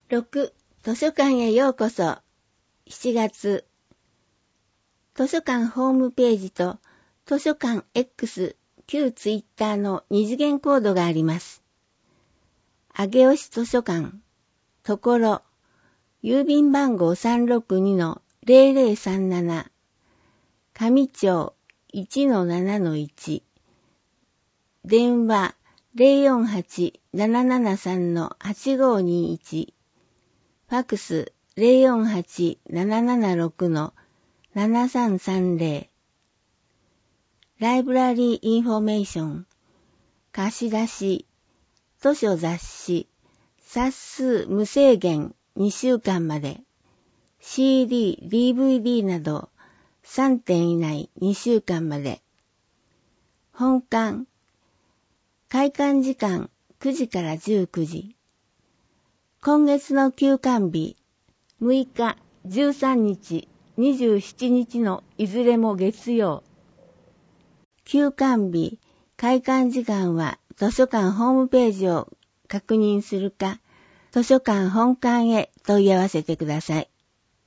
6. 図書館へようこそ。7月。図書館ホームページと図書館 X 旧ツイッターの二次元コードがあります。上尾市図書館、ところ、郵便番号 362-0037、上町 1-7-1、電話 048-773-8521、ファクス 048-776-7330。ライブラリーインフォメーション。貸し出し、図書雑誌、冊数無制限2週間まで。CD、DVD など3点以内2週間まで。本館。開館時間9時から19時。今月の休館日、6日、13日、27日のいずれも月曜。休館日、開館時間は図書館ホームページを確認するか、図書館本館へ問い合わせてください。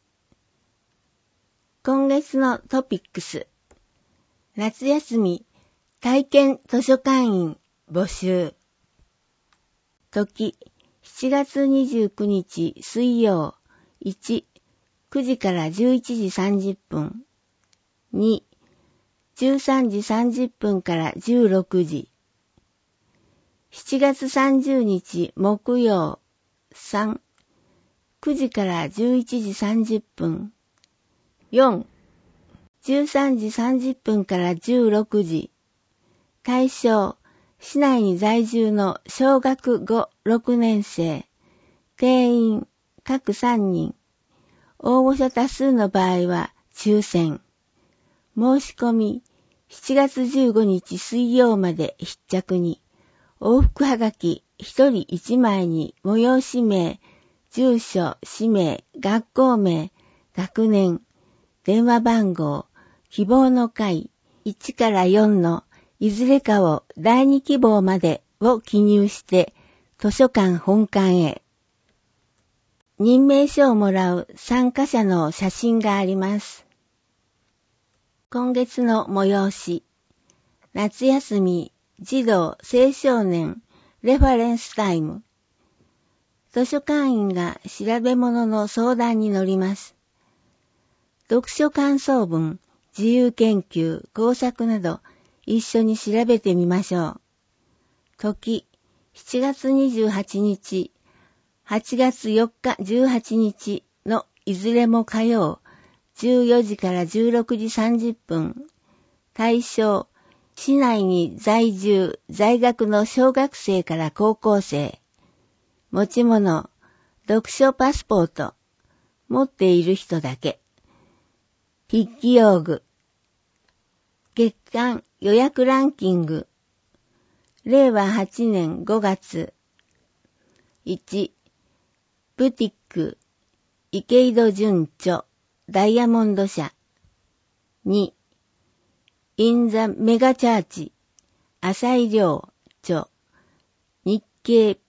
今月のトピックス。夏休み、体験図書館員募集。時、7月29日水曜。1、9時から11時30分。2、13時30分から16時。7月30日木曜。3、9時から11時30分。4、13時30分から16時。対象、市内に在住の小学5、6年生。定員、各3人。応募者多数の場合は抽選。申し込み、7月15日水曜まで必着に。往復はがき1人1枚に催し名、住所、氏名、学校名、学年、電話番号、希望の回、1から4のいずれかを第2希望までを記入して図書館本館へ。任命書をもらう参加者の写真があります。今月の催し。夏休み児童青少年レファレンスタイム。図書館員が調べ物の相談に乗ります。読書感想文、自由研究、工作など一緒に調べてみましょう。時、7月28日、8月4日18日のいずれも火曜、14時から16時30分。対象、市内に在住、在学の小学生から高校生。持ち物、読書パスポート。持っている人だけ。筆記用具。月間予約ランキング。令和8年5月。1、ブティック、池井戸純著、ダイヤモンド社。2、インザメガチャーチ、浅井亮著、日経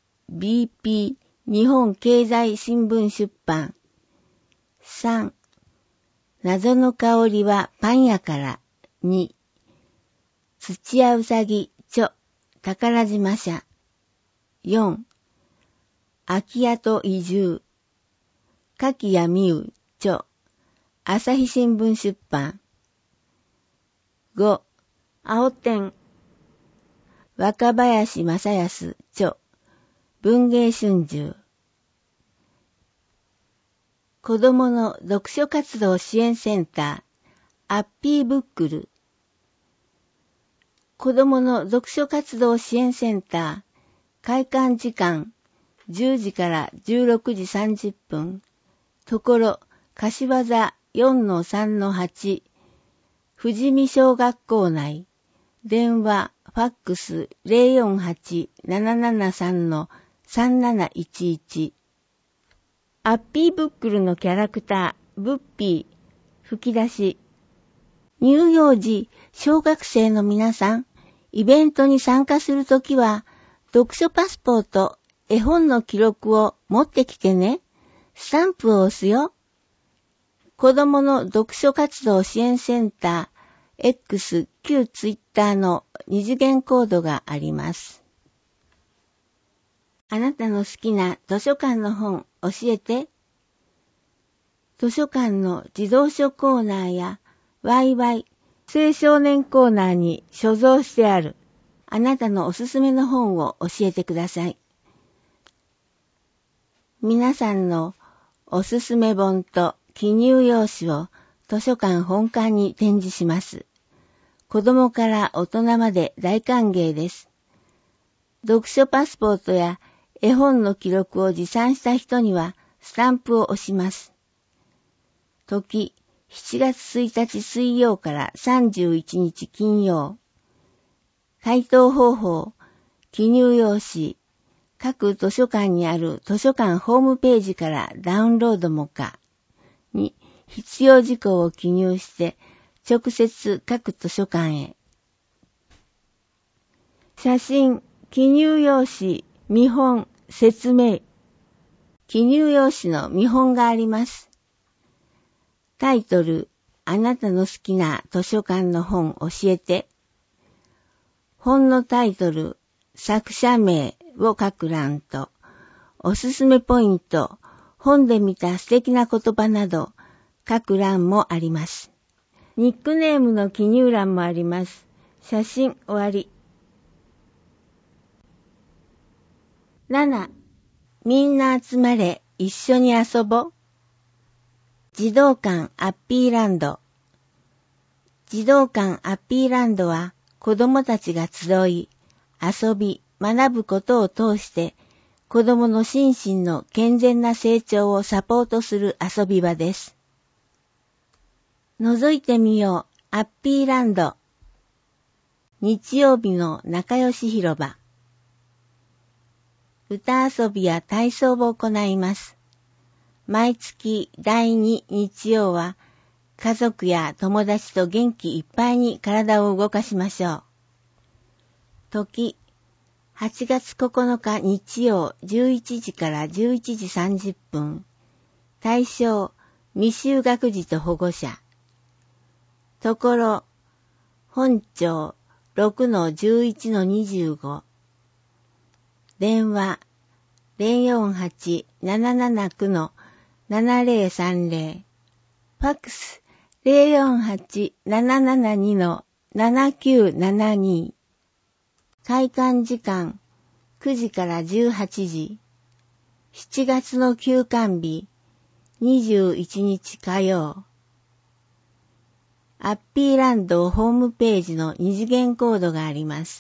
BP 日本経済新聞出版。3、謎の香りはパン屋から。2、土屋うさぎ著、宝島社。4、空き家と移住。柿谷美優著、朝日新聞出版。5、青天。若林正康著、文芸春秋。子どもの読書活動支援センター、アッピーブックル。子どもの読書活動支援センター、開館時間、10時から16時30分。ところ、柏座 4-3-8、富士見小学校内。電話、ファックス 048-773-3711。アッピーブックルのキャラクター、ブッピー、吹き出し。乳幼児、小学生の皆さん、イベントに参加するときは、読書パスポート、 絵本の記録を持ってきてね。スタンプを押すよ。子供の読書活動支援センター X 旧ツイッターの二次元コードがあります。あなたの好きな図書館の本教えて。図書館の児童書コーナーやワイワイ青少年コーナーに所蔵してあるあなたのおすすめの本を教えてください。皆さんのおすすめ本と記入用紙を図書館本館に展示します。子供から大人まで大歓迎です。読書パスポートや絵本の記録を持参した人にはスタンプを押します。時、7月1日水曜から31日金曜。回答方法、記入用紙、各図書館にある図書館ホームページからダウンロードも可。に、必要事項を記入して直接各図書館へ。写真、記入用紙、見本、説明。記入用紙の見本があります。タイトル、あなたの好きな図書館の本教えて。本のタイトル、作者名を書く欄と、おすすめポイント、本で見た素敵な言葉など、書く欄もあります。ニックネームの記入欄もあります。写真終わり。7. みんな集まれ、一緒に遊ぼう。児童館アッピーランド。児童館アッピーランドは子供たちが集い、遊び、学ぶことを通して子供の心身の健全な成長をサポートする遊び場です。覗いてみよう、アッピーランド。日曜日の仲良し広場。歌遊びや体操を行います。毎月第2日曜は家族や友達と元気いっぱいに体を動かしましょう。時、8月9日日曜11時から11時30分。対象、未就学児と保護者。ところ、本庁 6-11-25。電話 048-779-7030。ファックス 048-772-7972。開館時間9時から18時。7月の休館日21日火曜。アッピーランドホームページの二次元コードがあります。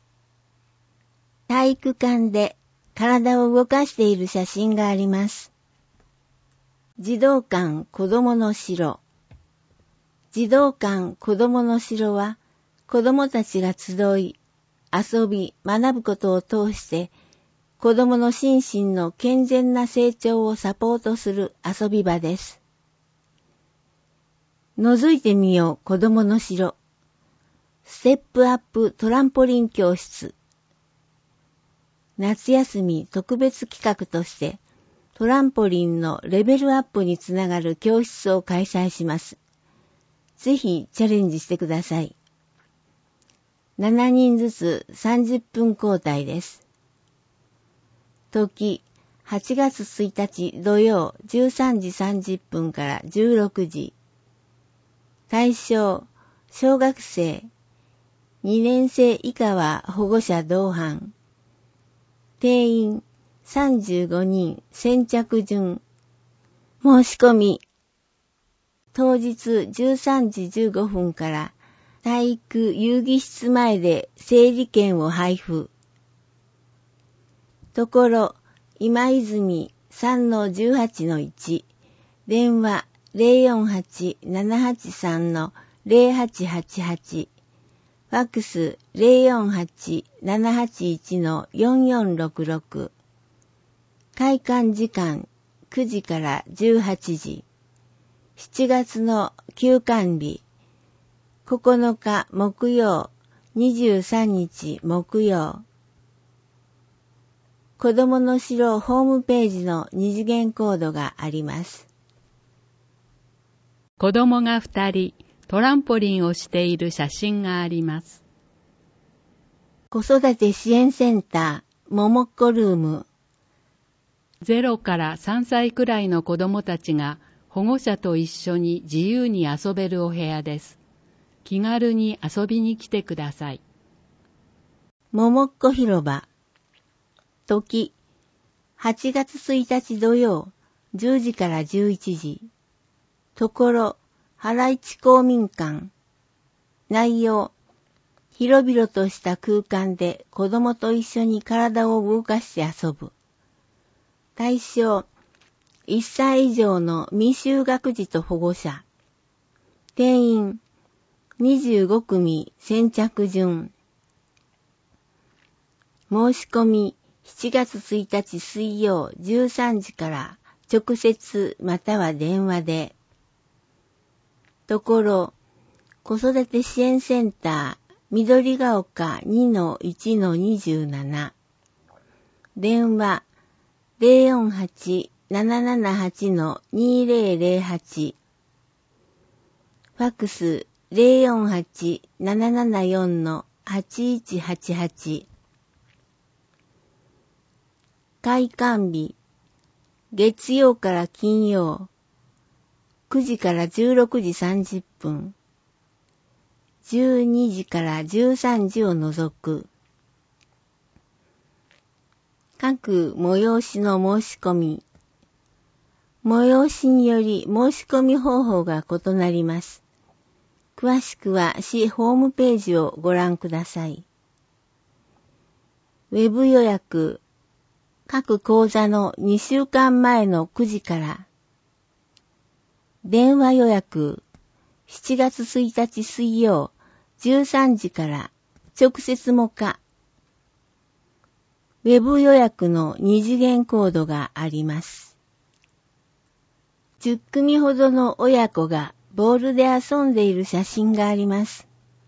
体育館で体を動かしている写真があります。児童館子供の城。児童館子供の城は子供たちが集い、遊び、学ぶことを通して子供の心身の健全な成長をサポートする遊び場です。覗いてみよう子供の城。ステップアップトランポリン教室。夏休み特別企画としてトランポリンのレベルアップにつながる教室を開催します。ぜひチャレンジしてください。7人ずつ30分交代です。時、8月1日土曜13時30分から16時。対象、小学生、2年生以下は保護者同伴。定員35人先着順。申し込み。当日13時15分から体育遊戯室前で整理券を配布。ところ、今泉 3-18-1。電話048-783-0888。ファックス 048-781-4466。開館時間9時から18時。7月の休館日9日木曜、23日木曜。 子供の城ホームページの二次元コードがあります。 子供が2人トランポリンをしている写真があります。 子育て支援センターももっこルーム。 0から3歳くらいの子供たちが保護者と一緒に自由に遊べるお部屋です。気軽に遊びに来てください。 ももっこ広場。時、8月1日土曜、10時から11時。ところ、原市公民館。内容、広々とした空間で子供と一緒に体を動かして遊ぶ。対象、1歳以上の未就学児と保護者。定員、25組先着順。申し込み、7月1日水曜13時から直接または電話で。ところ、子育て支援センター緑が丘 2-1-27 電話 048-778-2008 ファクス 048-774-8188 開館日月曜から金曜9時から16時30分12時から13時を除く。各催しの申し込み。催しにより申し込み方法が異なります。詳しくは市ホームページをご覧ください。ウェブ予約。各講座の2週間前の9時から。電話予約。7月1日水曜13時から直接もか。ウェブ予約の二次元コードがあります。10組ほどの親子がボールで遊んでいる写真があります。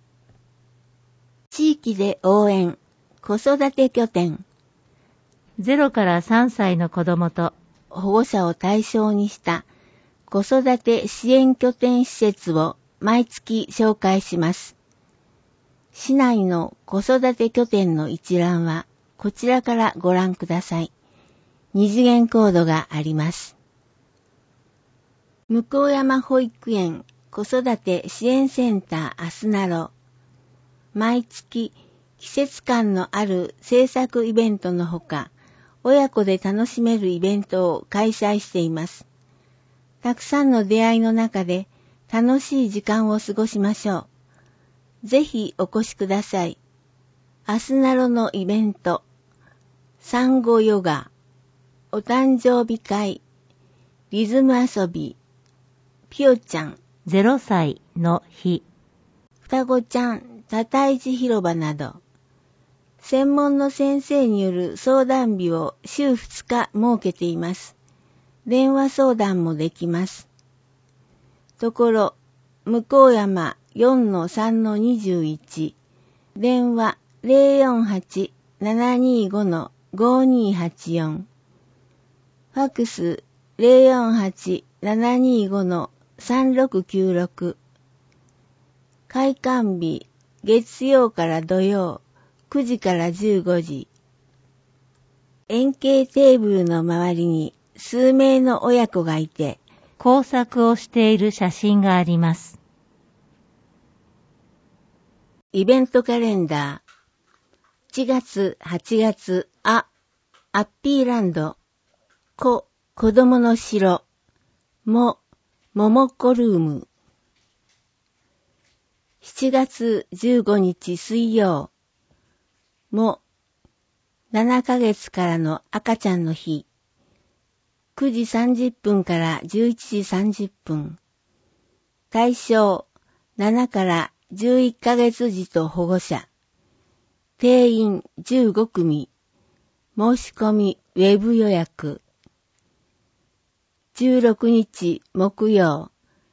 地域で応援、子育て拠点。 0から3歳の子供と保護者を対象にした子育て支援拠点施設を毎月紹介します。市内の子育て拠点の一覧はこちらからご覧ください。二次元コードがあります。向山保育園子育て支援センターあすなろ。毎月季節感のある制作イベントのほか、親子で楽しめるイベントを開催しています。たくさんの出会いの中で楽しい時間を過ごしましょう。ぜひお越しください。あすなろのイベント、産後ヨガ、お誕生日会、リズム遊び、ぴよちゃん、 0歳の日、 双子ちゃん、たたいち広場など、専門の先生による相談日を週2日設けています。電話相談もできます。ところ、向山 4-3-21 電話 048-725-5284 ファクス 048-725-3696 開館日月曜から土曜9時から15時円形テーブルの周りに数名の親子がいて工作をしている写真があります。 イベントカレンダー7月8月アッピーランド子供の城ももっこルーム7月15日水曜も7ヶ月からの赤ちゃんの日9時30分から11時30分対象7から11ヶ月児と保護者定員15組申し込みウェブ予約16日木曜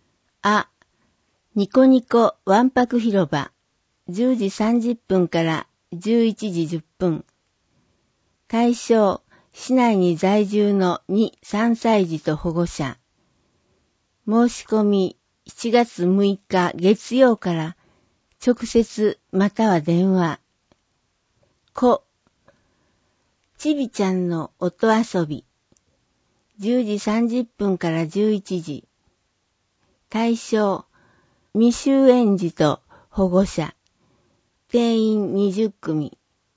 ニコニコわんぱく広場10時30分から11時10分対象市内に在住の2、3歳児と保護者。申し込み7月6日月曜から直接または電話。子、ちびちゃんの音遊び。10時30分から11時。対象、未就園児と保護者。定員20組。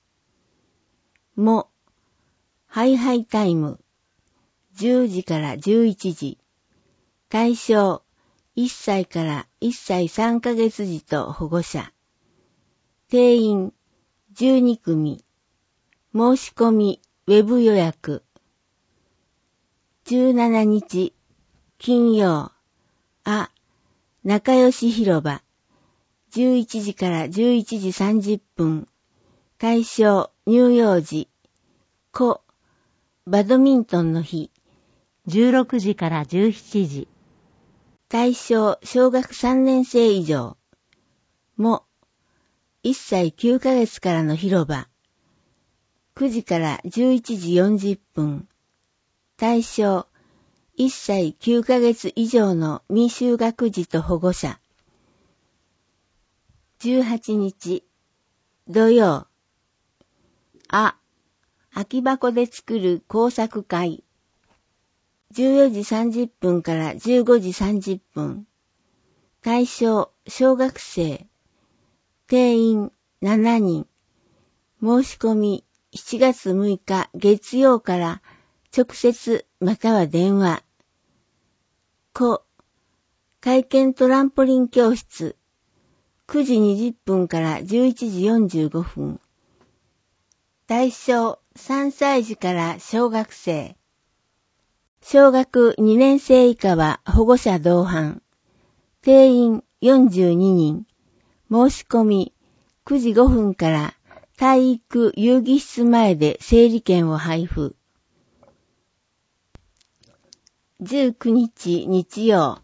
も、ハイハイタイム。10時から11時。対象、1歳から1歳3ヶ月児と保護者。定員12組。申し込み、ウェブ予約。17日、金曜。仲良し広場。11時から11時30分。対象、乳幼児。子、バドミントンの日。 16時から17時。 対象、小学3年生以上。も、1歳9ヶ月からの広場。9時から11時40分。対象、1歳9ヶ月以上の未就学児と保護者。18日、土曜。空き箱で作る工作会。14時30分から15時30分。対象、小学生。定員7人。申し込み7月6日月曜から直接または電話。子、体験トランポリン教室。9時20分から11時45分。対象、3歳児から小学生。小学2年生以下は保護者同伴。定員42人。申し込み9時5分から体育遊戯室前で整理券を配布。19日日曜。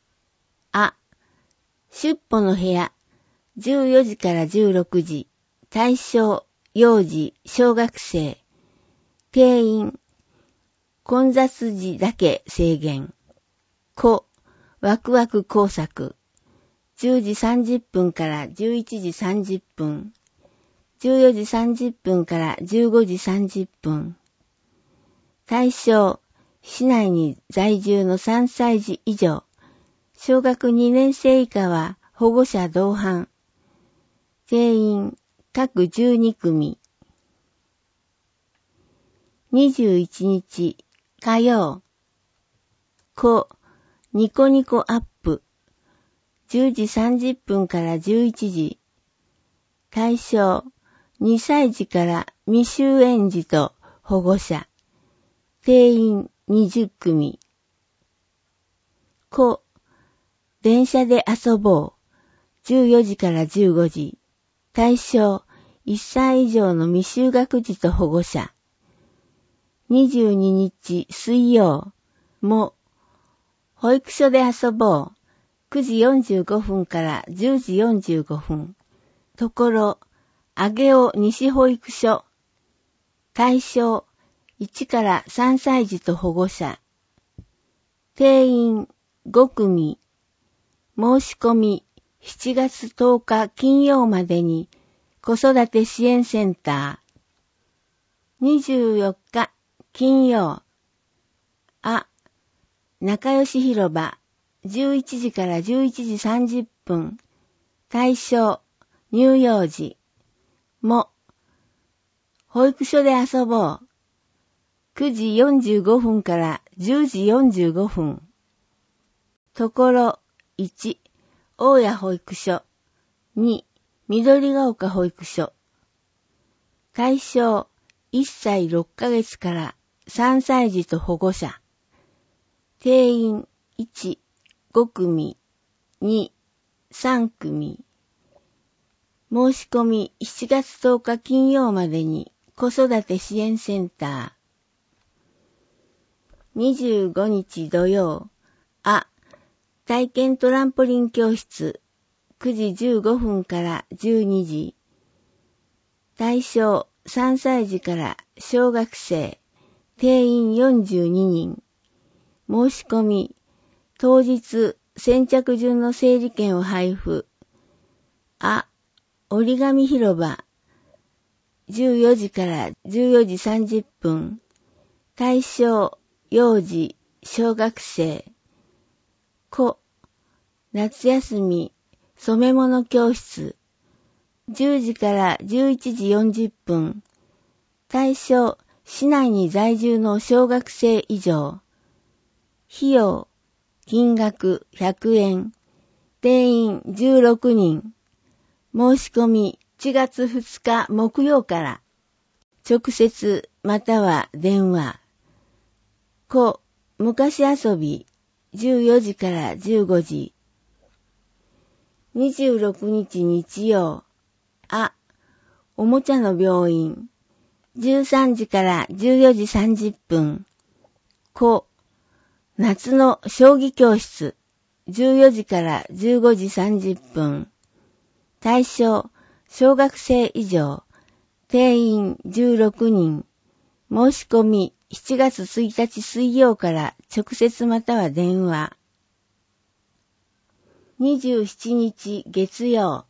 出歩の部屋。14時から16時。対象、幼児、小学生。定員、混雑時だけ制限。子、ワクワク工作。10時30分から11時30分。14時30分から15時30分。対象、市内に在住の3歳児以上。小学2年生以下は保護者同伴。定員、各12組。21日、火曜。子、ニコニコアップ。10時30分から11時。対象、2歳児から未就園児と保護者。定員20組。子、電車で遊ぼう。14時から15時。対象、1歳以上の未就学児と保護者。22日水曜。も、保育所で遊ぼう。9時45分から10時45分。ところ、上尾西保育所。対象、1から3歳児と保護者。定員5組。申し込み7月10日金曜までに子育て支援センター。24日金曜。仲良し広場。11時から11時30分。対象、乳幼児。も、保育所で遊ぼう。9時45分から10時45分。ところ、1、大谷保育所。2、緑が丘保育所。対象、1歳6ヶ月から3歳児と保護者。定員、1、5組、2、3組。申し込み7月10日金曜までに子育て支援センター。25日土曜。体験トランポリン教室。9時15分から12時。対象3歳児から小学生。 定員42人。申し込み、当日、先着順の整理券を配布。折り紙広場。14時から14時30分。対象、幼児、小学生。夏休み、染め物教室。10時から11時40分。対象、市内に在住の小学生以上。費用、金額100円。定員16人。申し込み1月2日木曜から。直接または電話。昔遊び。14時から15時。26日日曜。おもちゃの病院。13時から14時30分。夏の将棋教室。14時から15時30分。対象、小学生以上。定員16人。申し込み7月1日水曜から直接または電話。27日月曜。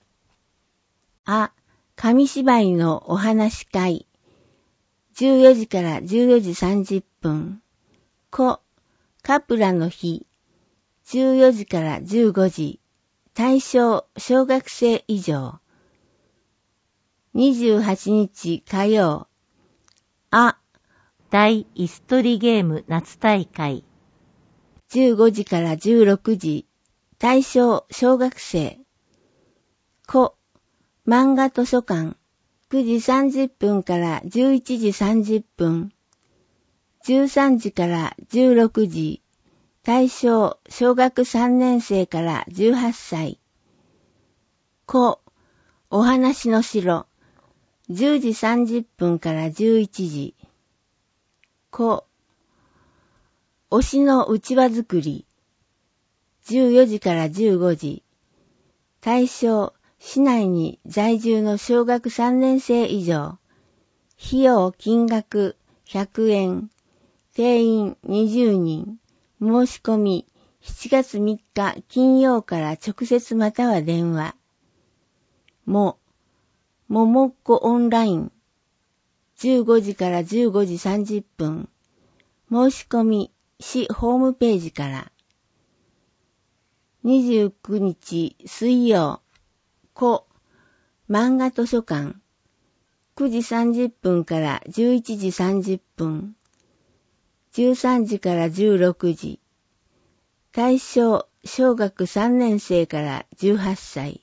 紙芝居のお話会。14時から14時30分。カプラの日。14時から15時。対象、小学生以上。28日火曜。 大椅子取りゲーム夏大会。 15時から16時。対象、小学生。漫画図書館。9時30分から11時30分。13時から16時。対象、小学3年生から18歳。お話の城。10時30分から11時。推しのうちわ作り。14時から15時。対象、市内に在住の小学3年生以上。費用金額100円。定員20人。申し込み7月3日金曜から直接または電話。ももっこオンライン。15時から15時30分。申し込み市ホームページから。29日水曜。漫画図書館。9時30分から11時30分。13時から16時。対象、小学3年生から18歳。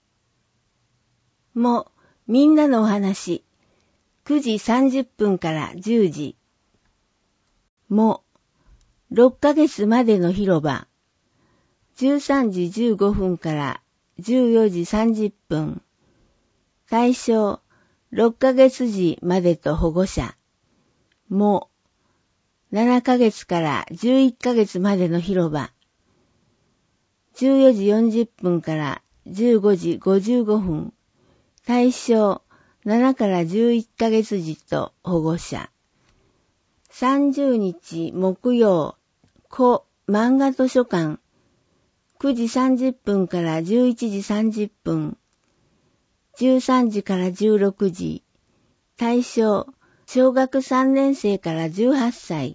みんなのお話。9時30分から10時。6ヶ月までの広場。13時15分から14時30分。対象、6ヶ月時までと保護者。7ヶ月から11ヶ月までの広場。14時40分から15時55分。対象、7から11ヶ月児と保護者。30日木曜、漫画図書館。9時30分から11時30分。13時から16時。対象、小学3年生から18歳。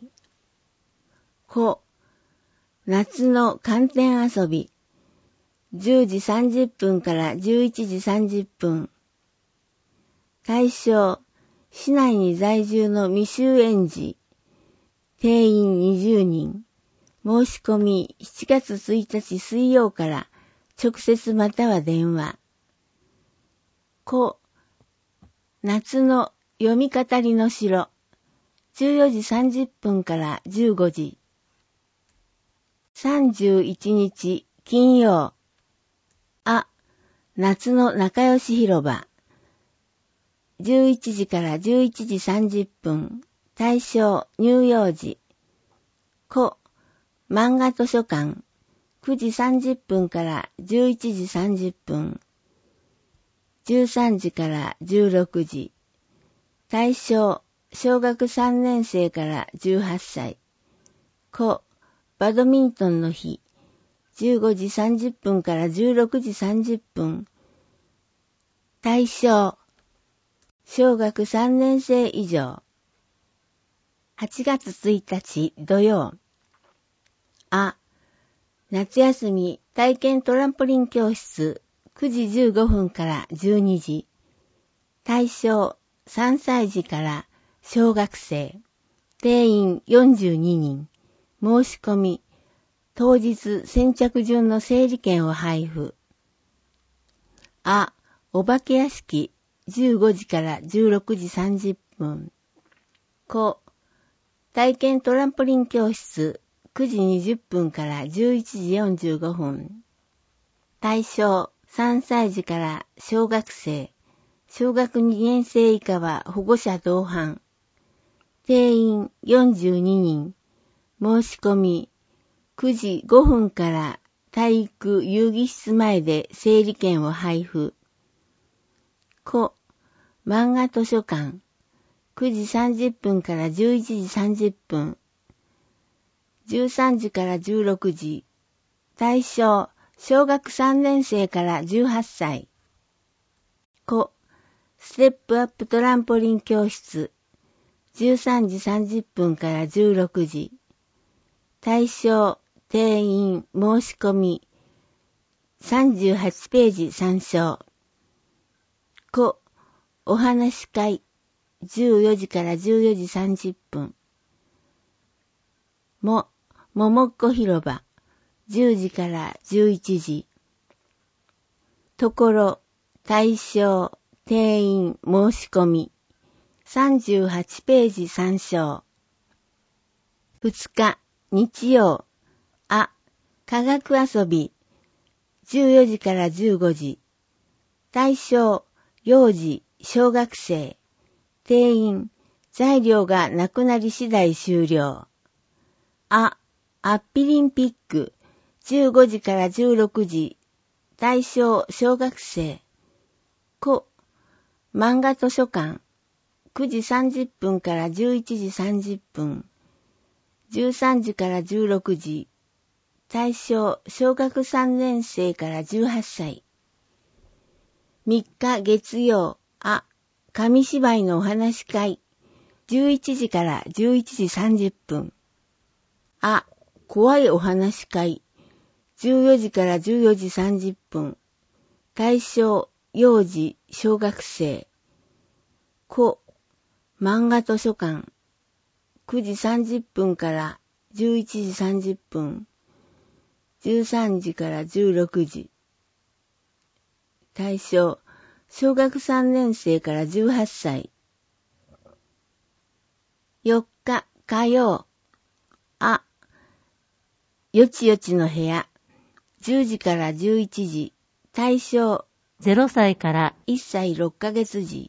夏の寒天遊び。10時30分から11時30分。対象、市内に在住の未就園児。定員20人。申し込み7月1日水曜から直接または電話。夏の読み語りの城。14時30分から15時。31日金曜。夏の仲良し広場。11時から11時30分。対象、乳幼児。漫画図書館。9時30分から11時30分。13時から16時。対象、 小学3年生から18歳。子、バドミントンの日、15時30分から16時30分。対象、小学3年生以上。8月1日土曜。あ、夏休み体験トランポリン教室9時15分から12時。対象3歳児から小学生。定員42人。申し込み。当日先着順の整理券を配布。あ、お化け屋敷15時から16時30分。子、体験トランポリン教室9時20分から11時45分。対象3歳児から小学生。小学2年生以下は保護者同伴。定員42人。申し込み。9時5分から体育遊戯室前で整理券を配布。子、漫画図書館。9時30分から11時30分。13時から16時。対象、小学3年生から18歳。子、ステップアップトランポリン教室。13時30分から16時。対象、定員、申し込み。38ページ参照。子、お話し会。14時から14時30分。ももっこ広場。10時から11時。ところ、対象、定員、申し込み。38ページ参照。2日、日曜。あ、科学遊び。14時から15時。対象、幼児、小学生。定員、材料がなくなり次第終了。あ、アッピリンピック。15時から16時。対象、小学生。子、漫画図書館。9時30分から11時30分。13時から16時。対象、小学3年生から18歳。3日月曜。あ、紙芝居のお話し会。11時から11時30分。あ、怖いお話し会。14時から14時30分。対象、幼児、小学生。子、漫画図書館。9時30分から11時30分。13時から16時。対象、小学3年生から18歳。4日火曜。あ、よちよちの部屋。10時から11時。対象、 0歳から 1歳6ヶ月時。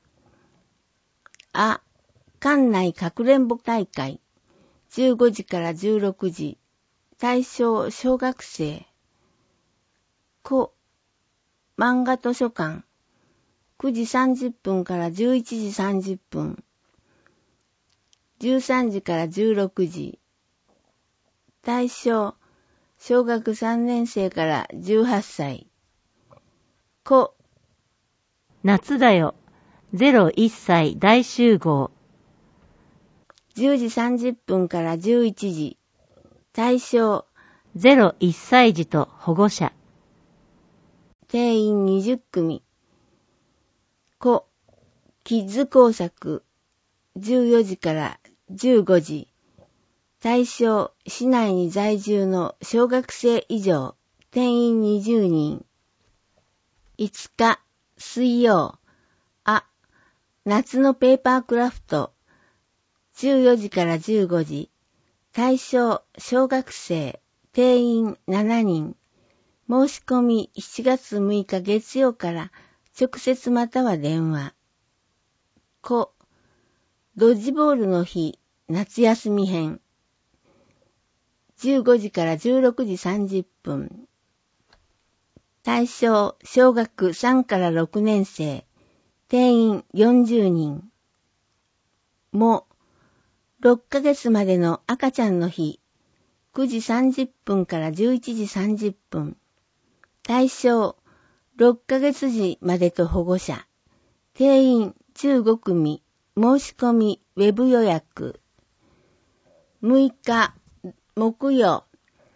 あ、館内かくれんぼ大会。15時から16時。対象、小学生。子、漫画図書館。9時30分から11時30分。13時から16時。対象、小学3年生から18歳。子、 夏だよ。01歳大集合。 10時30分から11時。対象、 01歳児と保護者。 定員20組。子、キッズ工作。14時から15時。対象、市内に在住の小学生以上。定員20人。5日、水曜。あ、夏のペーパークラフト。14時から15時。対象、小学生。定員7人。申し込み7月6日月曜から直接または電話。子、ドッジボールの日、夏休み編。15時から16時30分。対象、小学3から6年生。定員40人。 も、6ヶ月までの赤ちゃんの日、9時30分から11時30分。対象、6ヶ月時までと保護者。定員15組。申し込みウェブ予約。6日、木曜。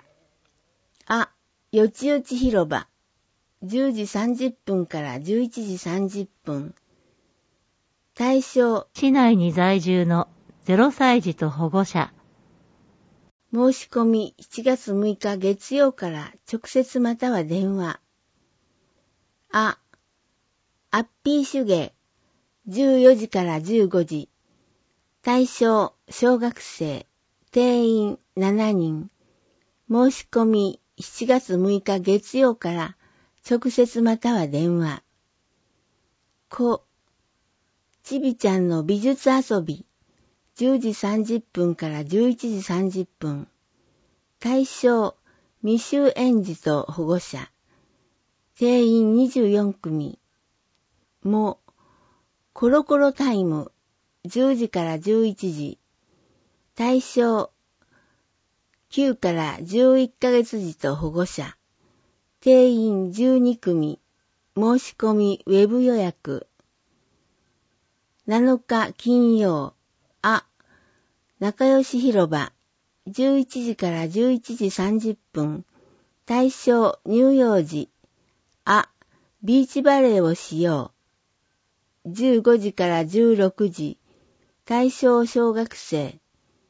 よちよち広場。10時30分から11時30分。対象、 市内に在住の0歳児と保護者。 申し込み7月6日月曜から直接または電話。アッピー手芸。14時から15時。対象、小学生。定員7人。申し込み7月6日月曜から直接または電話。ちびちゃんの美術遊び。10時30分から11時30分。対象、未就園児と保護者。定員24組。も、コロコロタイム。10時から11時。対象、9から11ヶ月児と保護者。定員12組。申し込みウェブ予約。7日金曜。仲良し広場。11時から11時30分。対象乳幼児。ビーチバレーをしよう。15時から16時。対象小学生。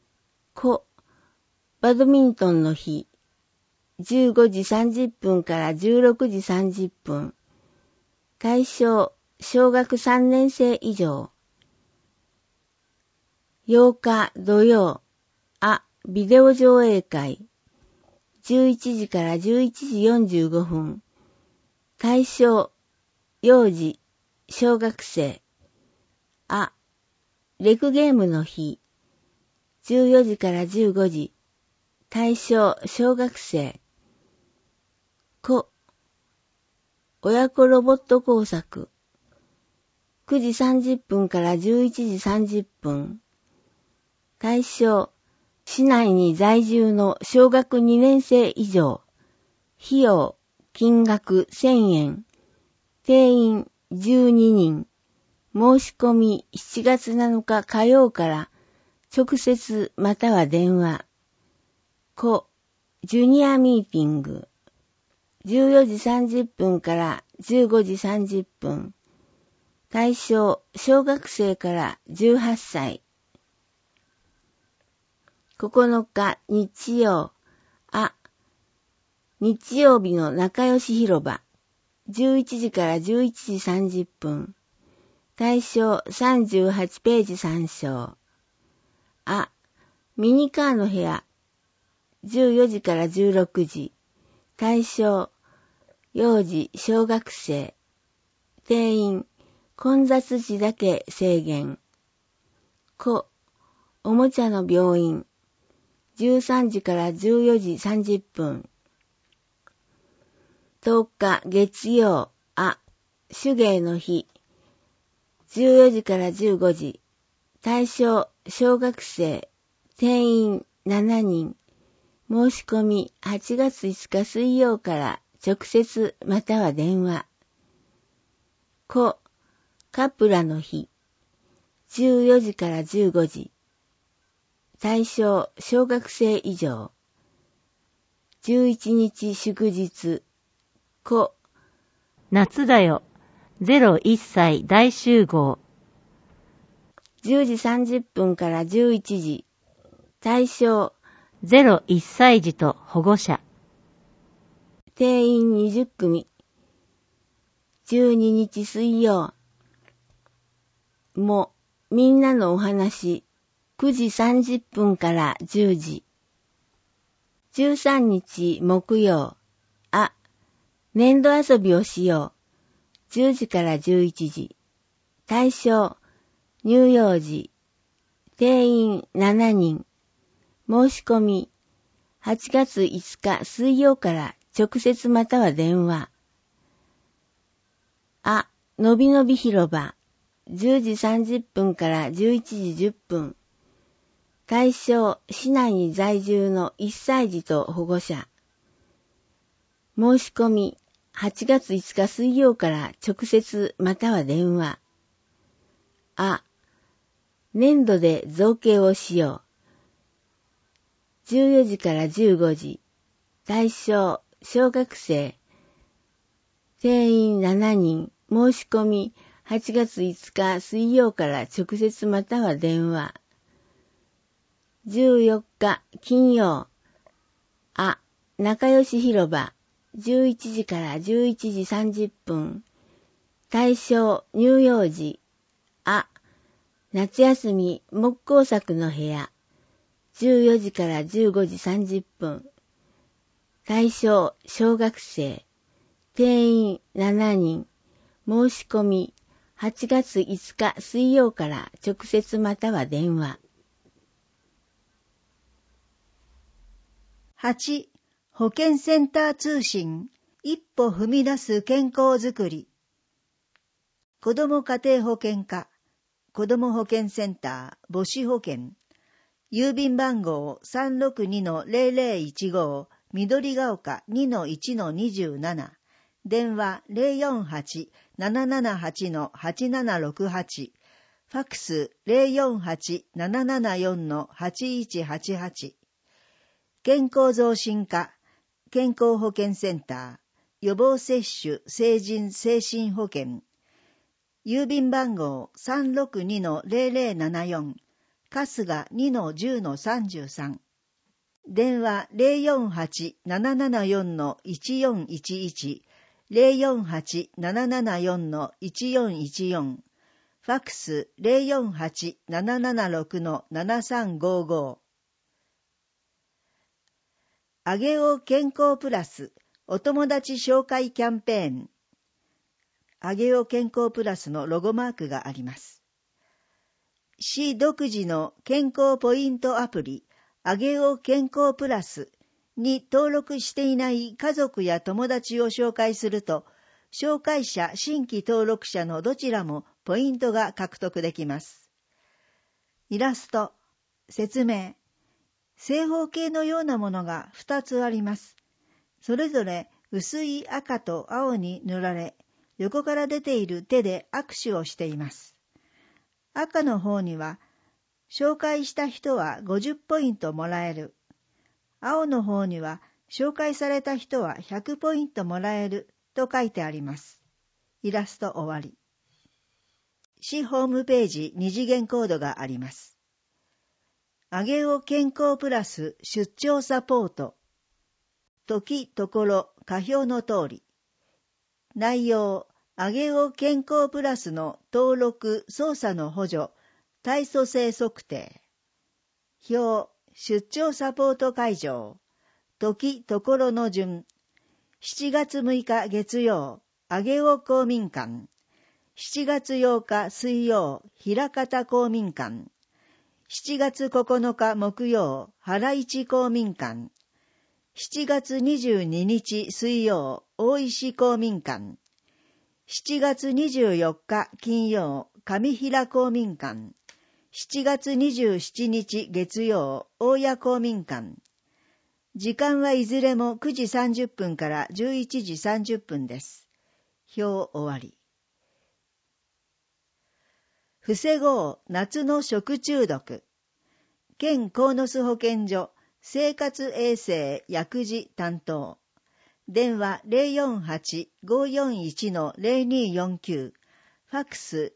バドミントンの日。15時30分から16時30分。対象小学3年生以上。8日土曜。ビデオ上映会。11時から11時45分。対象幼児、小学生。レクゲームの日。14時から15時。対象小学生。親子ロボット工作。9時30分から11時30分。対象、市内に在住の小学2年生以上。費用、金額1000円。定員12人。申し込み7月7日火曜から直接または電話。ジュニアミーティング。14時30分から15時30分。対象、小学生から18歳。9日日曜。日曜日の仲良し広場。11時から11時30分。対象38ページ参照。ミニカーの部屋。14時から16時。対象幼児小学生。定員混雑時だけ制限。おもちゃの病院。13時から14時30分。10日月曜。手芸の日。14時から15時。対象小学生。定員7人。申し込み8月5日水曜から直接または電話。カプラの日。14時から15時。対象小学生以上。11日祝日。 夏だよ。01歳大集合。 10時30分から11時。対象 01歳児と保護者。 定員20組。12日水曜。も、みんなのお話。9時30分から10時。13日木曜。粘土遊びをしよう。10時から11時。対象乳幼児。定員7人。申し込み8月5日水曜から直接または電話。のびのび広場。 10時30分から11時10分。対象、市内に在住の1歳児と保護者。申し込み、8月5日水曜から直接または電話。あ、年度で造形をしよう。14時から15時。対象、小学生。定員7人。申し込み、8月5日水曜から直接または電話。14日金曜。あ、仲良し広場。11時から11時30分。対象、乳幼児。あ、夏休み木工作の部屋。14時から15時30分。対象、小学生。定員7人。申し込み、8月5日水曜から直接または電話。 8. 保健センター通信。一歩踏み出す健康づくり。子ども家庭保険課、子ども保健センター、母子保健。郵便番号 362-0015、緑が丘 2-1-27。電話 048-778-8768。ファックス 048-774-8188。健康増進課、健康保健センター、予防接種成人精神保健。郵便番号 362-0074、春日 2-10-33。電話 048-774-1411、048-774-1414。ファックス 048-776-7355。あげお健康プラスお友達紹介キャンペーン。あげお健康プラスのロゴマークがあります。市独自の健康ポイントアプリあげお健康プラスに登録していない家族や友達を紹介すると、紹介者、新規登録者のどちらもポイントが獲得できます。イラスト、説明。正方形のようなものが2つあります。それぞれ薄い赤と青に塗られ、横から出ている手で握手をしています。赤の方には、紹介した人は50ポイントもらえる。青の方には、紹介された人は100ポイントもらえると書いてあります。イラスト終わり。市ホームページ2次元コードがあります。あげお健康プラス出張サポート。時、ところ、下表の通り。内容、あげお健康プラスの登録、操作の補助、体組成測定。表、出張サポート会場。時、ところの順。7月6日月曜、あげお公民館。7月8日水曜、枚方公民館。7月9日木曜、原市公民館。7月22日水曜、大石公民館。7月24日金曜、上平公民館。7月27日月曜、大谷公民館。時間はいずれも9時30分から11時30分です。表終わり。防ごう夏の食中毒。県鴻巣保健所生活衛生薬事担当。電話 048-541-0249。ファックス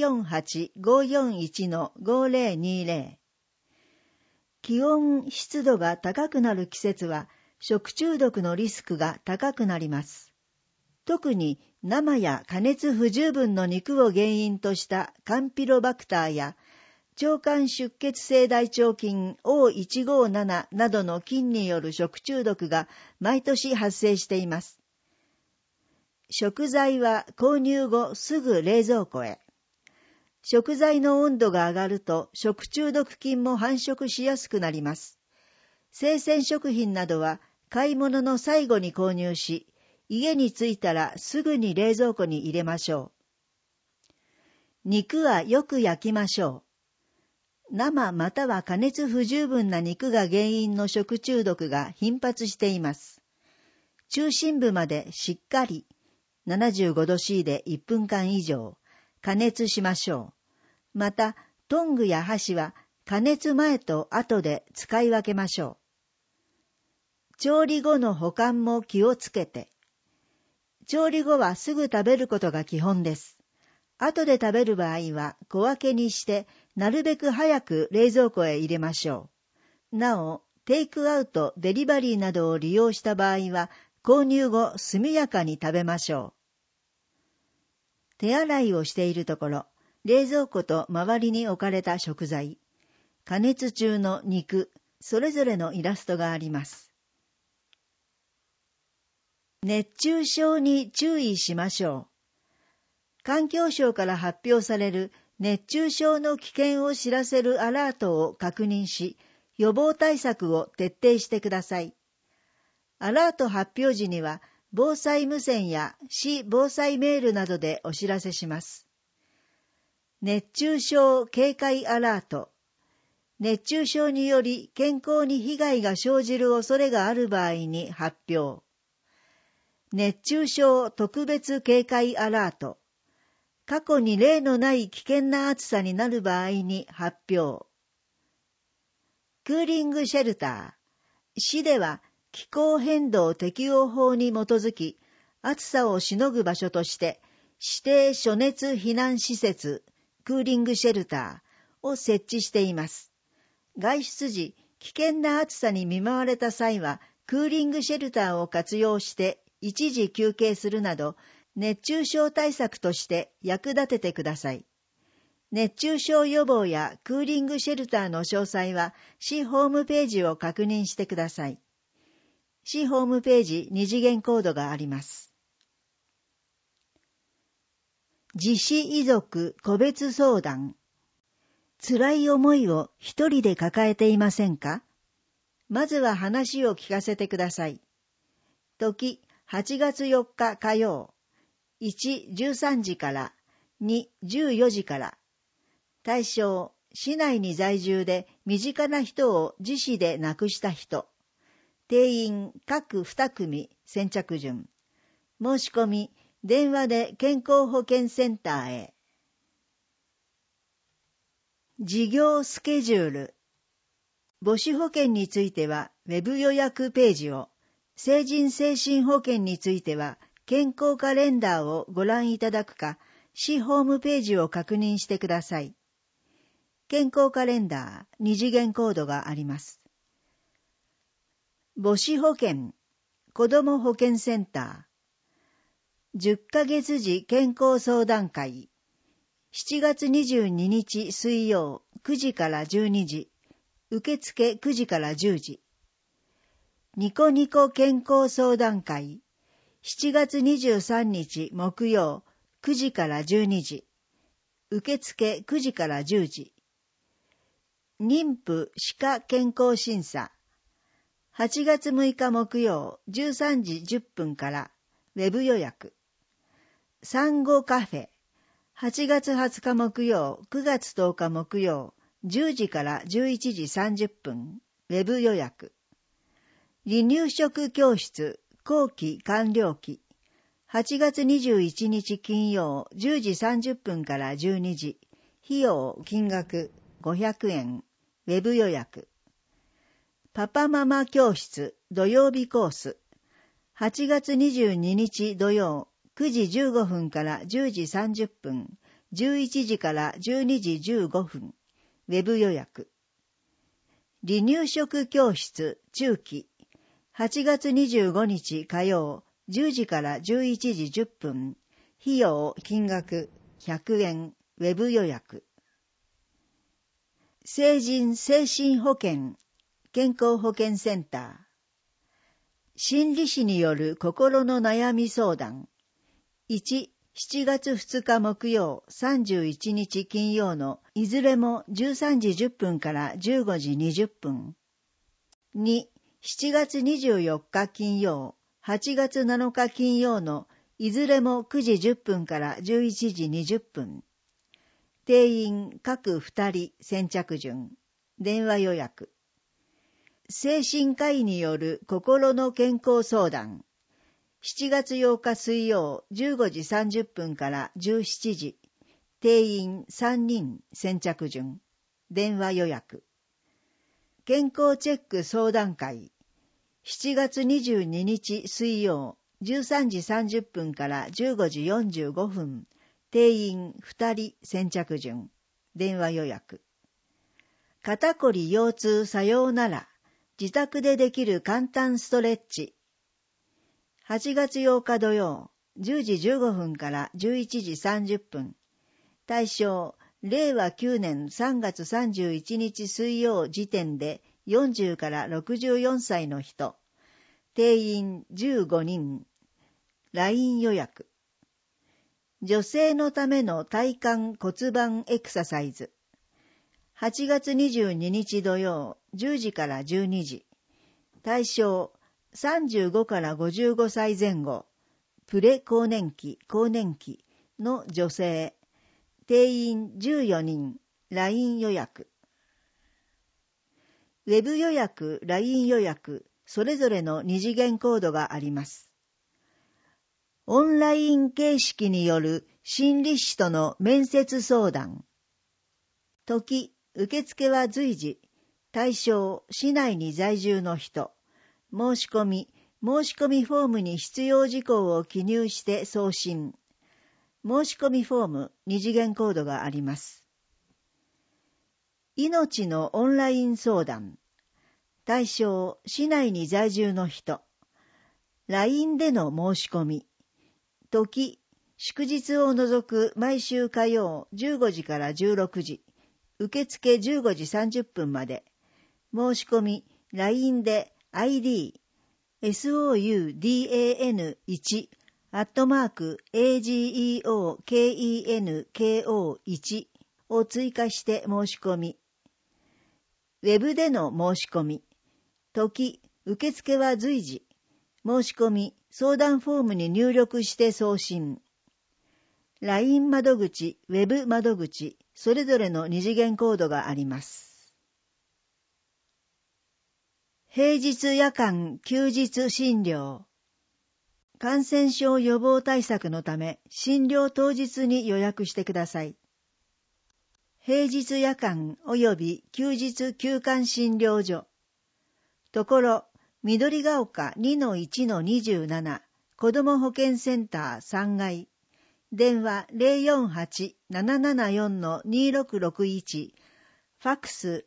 048-541-5020。気温、湿度が高くなる季節は食中毒のリスクが高くなります。特に生や加熱不十分の肉を原因としたカンピロバクターや腸管出血性大腸菌 O157 などの菌による食中毒が毎年発生しています。食材は購入後すぐ冷蔵庫へ。食材の温度が上がると食中毒菌も繁殖しやすくなります。生鮮食品などは買い物の最後に購入し、家に着いたらすぐに冷蔵庫に入れましょう。 肉はよく焼きましょう。生または加熱不十分な肉が原因の食中毒が頻発しています。中心部までしっかり75度 C で1分間以上加熱しましょう。また、トングや箸は加熱前と後で使い分けましょう。調理後の保管も気をつけて。調理後はすぐ食べることが基本です。後で食べる場合は小分けにしてなるべく早く冷蔵庫へ入れましょう。なお、テイクアウト、デリバリーなどを利用した場合は購入後速やかに食べましょう。手洗いをしているところ、冷蔵庫と周りに置かれた食材、加熱中の肉、それぞれのイラストがあります。熱中症に注意しましょう。環境省から発表される熱中症の危険を知らせるアラートを確認し、予防対策を徹底してください。アラート発表時には、防災無線や市防災メールなどでお知らせします。熱中症警戒アラート。熱中症により健康に被害が生じる恐れがある場合に発表。熱中症特別警戒アラート。過去に例のない危険な暑さになる場合に発表。クーリングシェルター。市では気候変動適応法に基づき、暑さをしのぐ場所として、指定暑熱避難施設、クーリングシェルターを設置しています。外出時、危険な暑さに見舞われた際は、クーリングシェルターを活用して一時休憩するなど、熱中症対策として役立ててください。熱中症予防やクーリングシェルターの詳細は、市ホームページを確認してください。市ホームページ2次元コードがあります。自死遺族個別相談。辛い思いを一人で抱えていませんか？まずは話を聞かせてください。時、8月4日火曜。1、13時から。2、14時から。対象、市内に在住で身近な人を自死で亡くした人。定員各2組先着順。申し込み、電話で健康保険センターへ。事業スケジュール。母子保険についてはウェブ予約ページを、成人精神保険については健康カレンダーをご覧いただくか、市ホームページを確認してください。健康カレンダー2次元コードがあります。母子保険、子ども保健センター、10ヶ月時健康相談会、7月22日水曜9時から12時、受付9時から10時。ニコニコ健康相談会、7月23日木曜9時から12時、受付9時から10時。妊婦歯科健康審査、8月6日木曜13時10分からウェブ予約。産後カフェ、8月20日木曜9月10日木曜10時から11時30分ウェブ予約。離乳食教室後期完了期、8月21日金曜10時30分から12時、費用金額500円、ウェブ予約。パパママ教室土曜日コース、8月22日土曜9時15分から10時30分、11時から12時15分、ウェブ予約。離乳食教室中期、8月25日火曜10時から11時10分、費用金額100円、ウェブ予約。成人精神保険健康保険センター、心理師による心の悩み相談。1、7月2日木曜31日金曜のいずれも13時10分から15時20分。2、7月24日金曜、8月7日金曜のいずれも9時10分から11時20分。 定員各2人先着順。電話予約。精神科医による心の健康相談。7月8日水曜15時30分から17時。定員3人先着順。電話予約。健康チェック相談会。7月22日水曜13時30分から15時45分。定員2人先着順。電話予約。肩こり腰痛さようなら。自宅でできる簡単ストレッチ。8月8日土曜10時15分から11時30分。対象、令和9年3月31日水曜時点で40から64歳の人。定員15人。LINE 予約。女性のための体幹骨盤エクササイズ。8月22日土曜10時から12時。対象、35から55歳前後。プレ更年期、更年期の女性。定員14人。LINE 予約。ウェブ予約、LINE 予約、それぞれの二次元コードがあります。オンライン形式による心理師との面接相談。時、受付は随時。対象、市内に在住の人。申し込みフォームに必要事項を記入して送信。申し込みフォーム、二次元コードがあります。命のオンライン相談。対象、市内に在住の人。LINE での申し込み。時、祝日を除く毎週火曜15時から16時。受付15時30分まで。申し込み、LINE で ID、SOUDAN1-AGEOKENKO1 を追加して申し込み。ウェブでの申し込み。時、受付は随時。申し込み、相談フォームに入力して送信。LINE 窓口、ウェブ窓口、それぞれの二次元コードがあります。平日夜間休日診療。感染症予防対策のため、診療当日に予約してください。平日夜間及び休日休館診療所。ところ、緑が丘 2-1-27 子ども保健センター3階。電話 048-774-2661。ファックス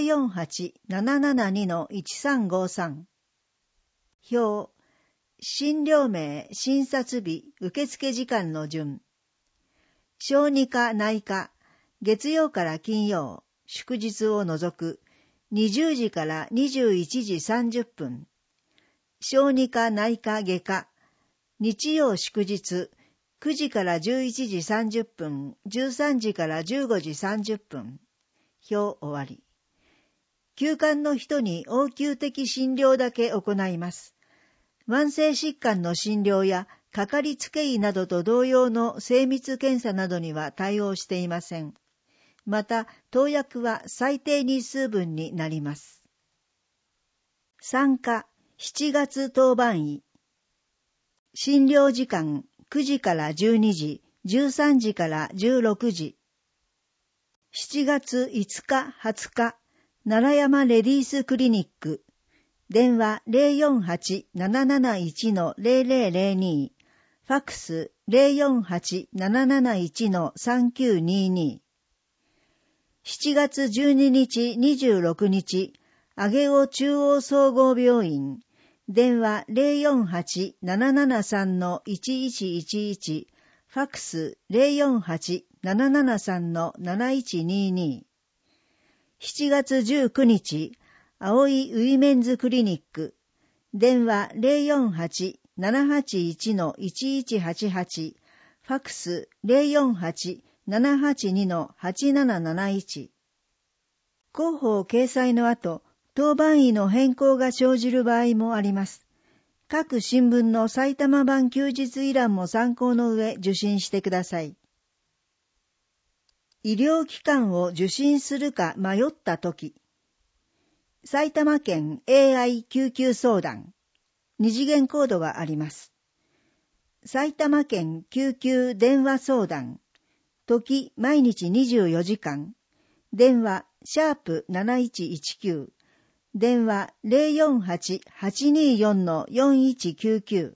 048-772-1353。表、診療名、診察日、受付時間の順。小児科内科、月曜から金曜、祝日を除く、20時から21時30分。小児科内科外科、日曜祝日、9時から11時30分、13時から15時30分。表終わり。休館の人に応急的診療だけ行います。慢性疾患の診療やかかりつけ医などと同様の精密検査などには対応していません。また、投薬は最低日数分になります。産科、7月当番医。診療時間、9時から12時、13時から16時。7月5日、20日、奈良山レディースクリニック。電話 048-771-0002。ファックス 048-771-3922。7月12日26日、上尾中央総合病院。電話 048-773-1111。ファックス 048-773-7122。7月19日、青いウィメンズクリニック。電話 048-781-1188。ファックス 048-782-8771。広報掲載の後、当番医の変更が生じる場合もあります。各新聞の埼玉版休日医覧も参考の上受診してください。 医療機関を受診するか迷ったとき、埼玉県 AI 救急相談、二次元コードがあります。埼玉県救急電話相談、時毎日24時間、電話#7119、電話 048-824-4199。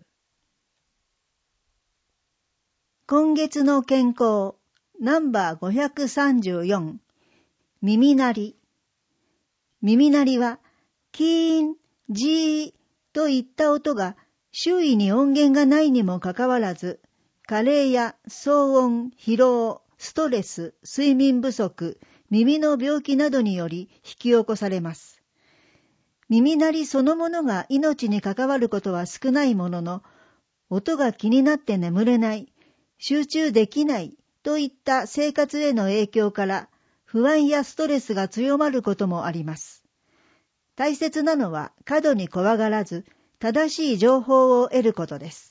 今月の健康、ナンバー534、耳鳴り。耳鳴りは、キーン、ジーといった音が周囲に音源がないにもかかわらず、加齢や騒音、疲労、ストレス、睡眠不足、耳の病気などにより引き起こされます。耳鳴りそのものが命に関わることは少ないものの、音が気になって眠れない、集中できないといった生活への影響から不安やストレスが強まることもあります。大切なのは過度に怖がらず、正しい情報を得ることです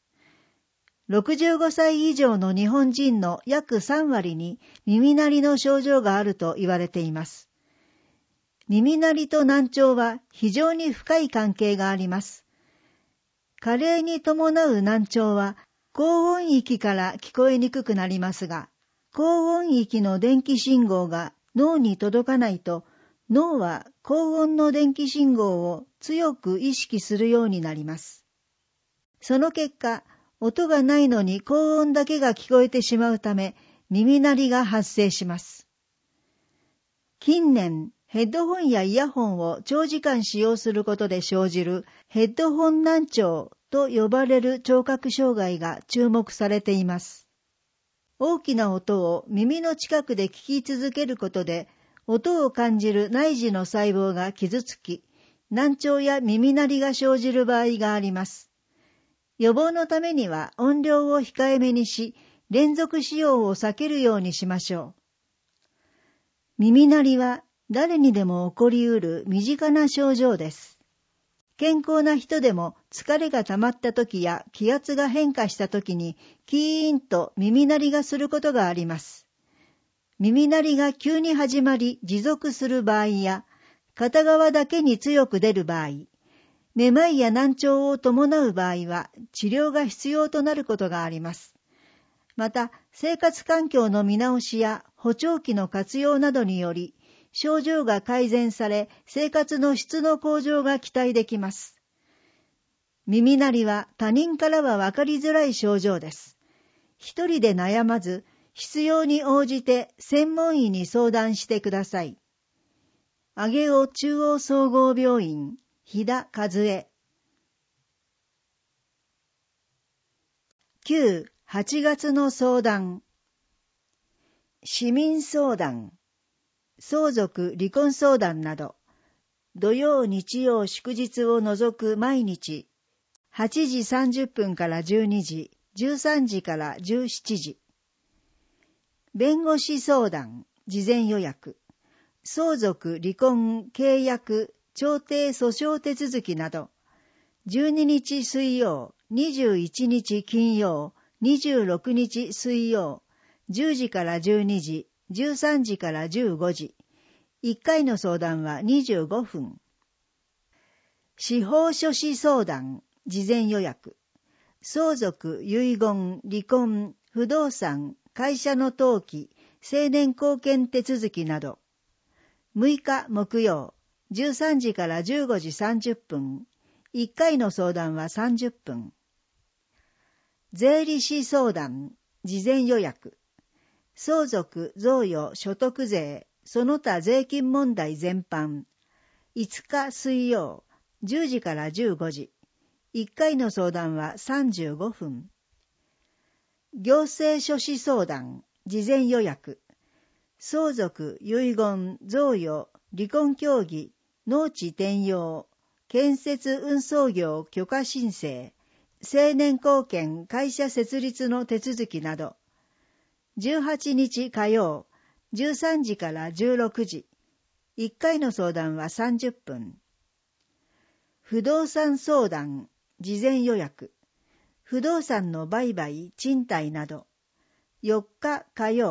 。65歳以上の日本人の約3割に耳鳴りの症状があると言われています。耳鳴りと難聴は非常に深い関係があります。加齢に伴う難聴は高音域から聞こえにくくなりますが、高音域の電気信号が脳に届かないと、脳は高音の電気信号を強く意識するようになります。その結果、音がないのに高音だけが聞こえてしまうため、耳鳴りが発生します。近年、ヘッドホンやイヤホンを長時間使用することで生じるヘッドホン難聴と呼ばれる聴覚障害が注目されています。大きな音を耳の近くで聞き続けることで、音を感じる内耳の細胞が傷つき、難聴や耳鳴りが生じる場合があります。予防のためには音量を控えめにし、連続使用を避けるようにしましょう。耳鳴りは誰にでも起こりうる身近な症状です。健康な人でも疲れが溜まった時や気圧が変化した時にキーンと耳鳴りがすることがあります。耳鳴りが急に始まり持続する場合や片側だけに強く出る場合、めまいや難聴を伴う場合は治療が必要となることがあります。また生活環境の見直しや補聴器の活用などにより症状が改善され、生活の質の向上が期待できます。耳鳴りは他人からは分かりづらい症状です。一人で悩まず、必要に応じて専門医に相談してください。上尾中央総合病院、飛田和恵。9、8月の相談。市民相談。相続・離婚相談など、土曜・日曜・祝日を除く毎日、8時30分から12時、13時から17時。弁護士相談、事前予約。相続・離婚・契約・調停・訴訟手続きなど、12日水曜、21日金曜、26日水曜、10時から12時、13時から15時。1回の相談は25分。司法書士相談、事前予約。相続、遺言、離婚、不動産、会社の登記、成年後見手続きなど。6日木曜、13時から15時30分。1回の相談は30分。税理士相談、事前予約。相続、贈与、所得税、その他税金問題全般。5日水曜、10時から15時。1回の相談は35分。行政書士相談、事前予約。相続、遺言、贈与、離婚協議、農地転用、建設運送業許可申請、成年後見会社設立の手続きなど。18日火曜、13時から16時。1回の相談は30分。不動産相談、事前予約。不動産の売買、賃貸など。4日火曜、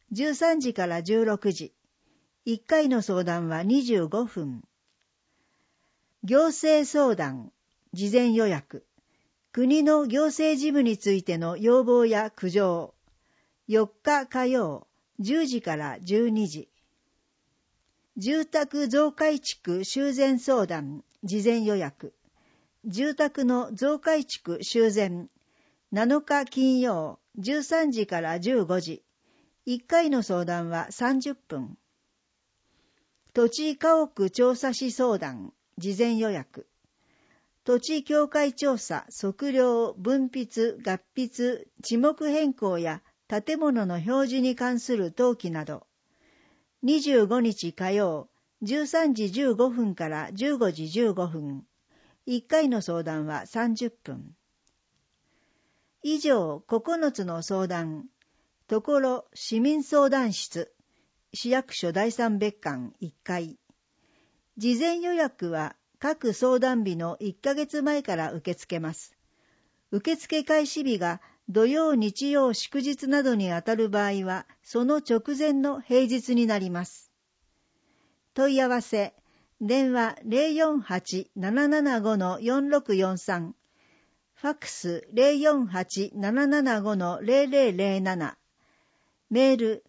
13時から16時。1回の相談は25分。行政相談、事前予約。国の行政事務についての要望や苦情。4日火曜、10時から12時。住宅増改築修繕相談、事前予約。住宅の増改築修繕。7日金曜、13時から15時。1回の相談は30分。土地家屋調査士相談、事前予約。土地境界調査、測量、分筆、合筆、地目変更や建物の表示に関する登記など。25日火曜、13時15分から15時15分。1回の相談は30分。以上9つの相談。ところ市民相談室、市役所第3別館1階。事前予約は各相談日の1ヶ月前から受け付けます。受付開始日が土曜、日曜、祝日などにあたる場合は、その直前の平日になります。問い合わせ、電話 048-775-4643、ファックス 048-775-0007、メール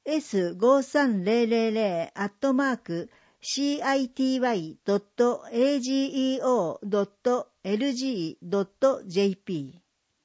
s530-@city.ageo.lg.jp。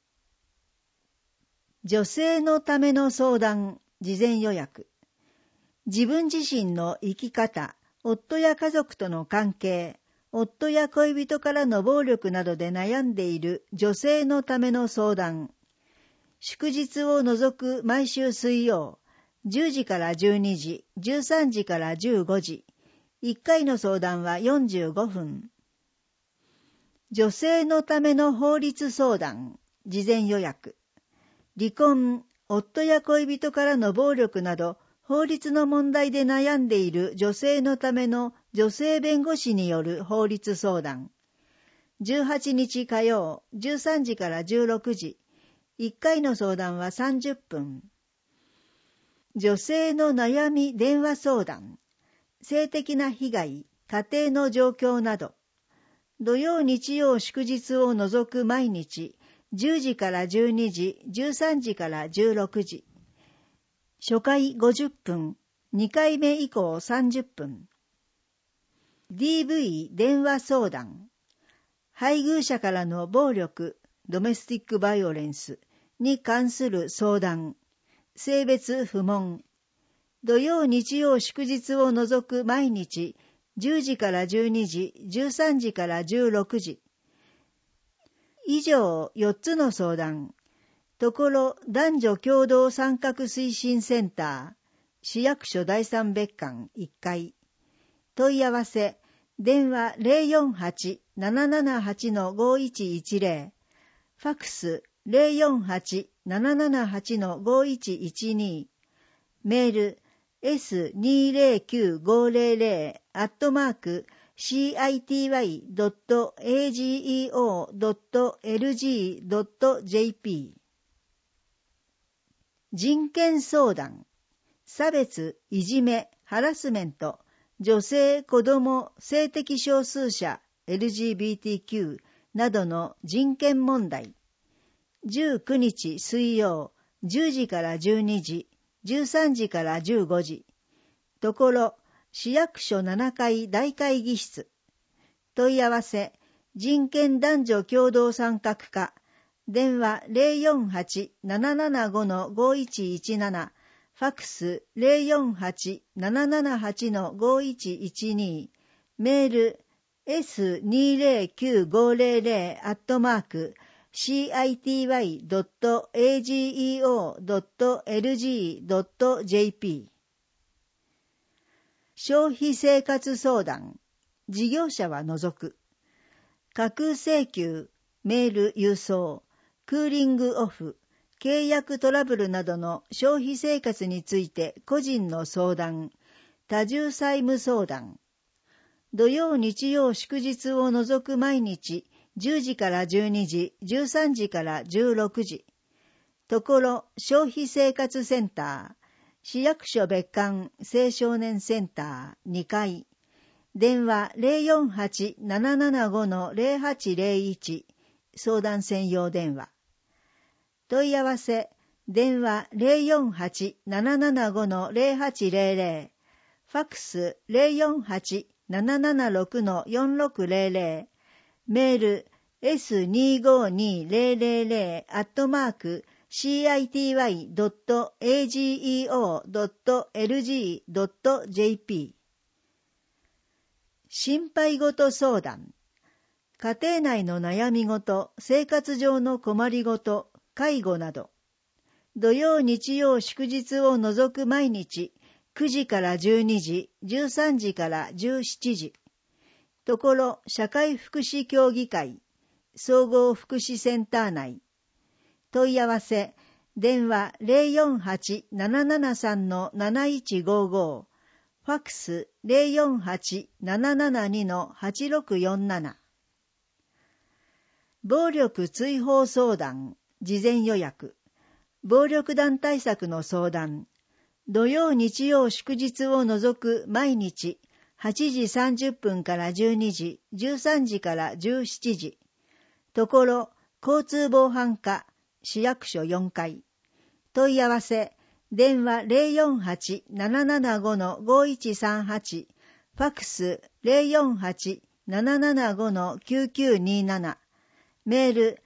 女性のための相談、事前予約。自分自身の生き方、夫や家族との関係、夫や恋人からの暴力などで悩んでいる女性のための相談。祝日を除く毎週水曜、10時から12時、13時から15時。1回の相談は45分。女性のための法律相談、事前予約。離婚、夫や恋人からの暴力など、法律の問題で悩んでいる女性のための女性弁護士による法律相談。18日火曜、13時から16時。1回の相談は30分。女性の悩み電話相談。性的な被害、家庭の状況など。土曜、日曜、祝日を除く毎日、10時から12時、13時から16時。初回50分、2回目以降30分。DV 電話相談。配偶者からの暴力、ドメスティックバイオレンスに関する相談。性別不問。土曜、日曜、祝日を除く毎日、10時から12時、13時から16時。以上4つの相談。ところ男女共同参画推進センター、市役所第3別館1階。問い合わせ、電話 048-778-5110、ファックス 048-778-5112、メール s20950-city.ageo.lg.jp。 人権相談、差別、いじめ、ハラスメント、女性、子供、性的少数者、LGBTQ などの人権問題。19日水曜、10時から12時、13時から15時。ところ、市役所7階大会議室。問い合わせ、人権男女共同参画課。電話 048-775-5117、ファックス 048-778-5112、メール s20950-city.ageo.lg.jp。 消費生活相談、事業者は除く。架空請求、メール郵送、クーリングオフ、契約トラブルなどの消費生活について個人の相談、多重債務相談。土曜、日曜、祝日を除く毎日、10時から12時、13時から16時。ところ、消費生活センター、 市役所別館青少年センター2階、電話 048-775-0801 相談専用電話。問い合わせ、電話 048-775-0800、ファックス 048-776-4600、メール s25200@city.ageo.lg.jp。 心配事相談。家庭内の悩み事、生活上の困りごと、介護など。土曜日曜祝日を除く毎日、9時から12時、13時から17時。ところ社会福祉協議会、総合福祉センター内。問い合わせ、電話 048-773-7155、ファックス 048-772-8647。暴力追放相談、事前予約。暴力団対策の相談。土曜日曜祝日を除く毎日、8時30分から12時、13時から17時。ところ、交通防犯課、市役所4階。問い合わせ、電話 048-775-5138、ファックス 048-775-9927、メール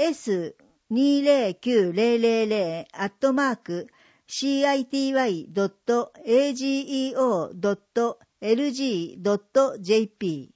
city.ageo.lg.jp。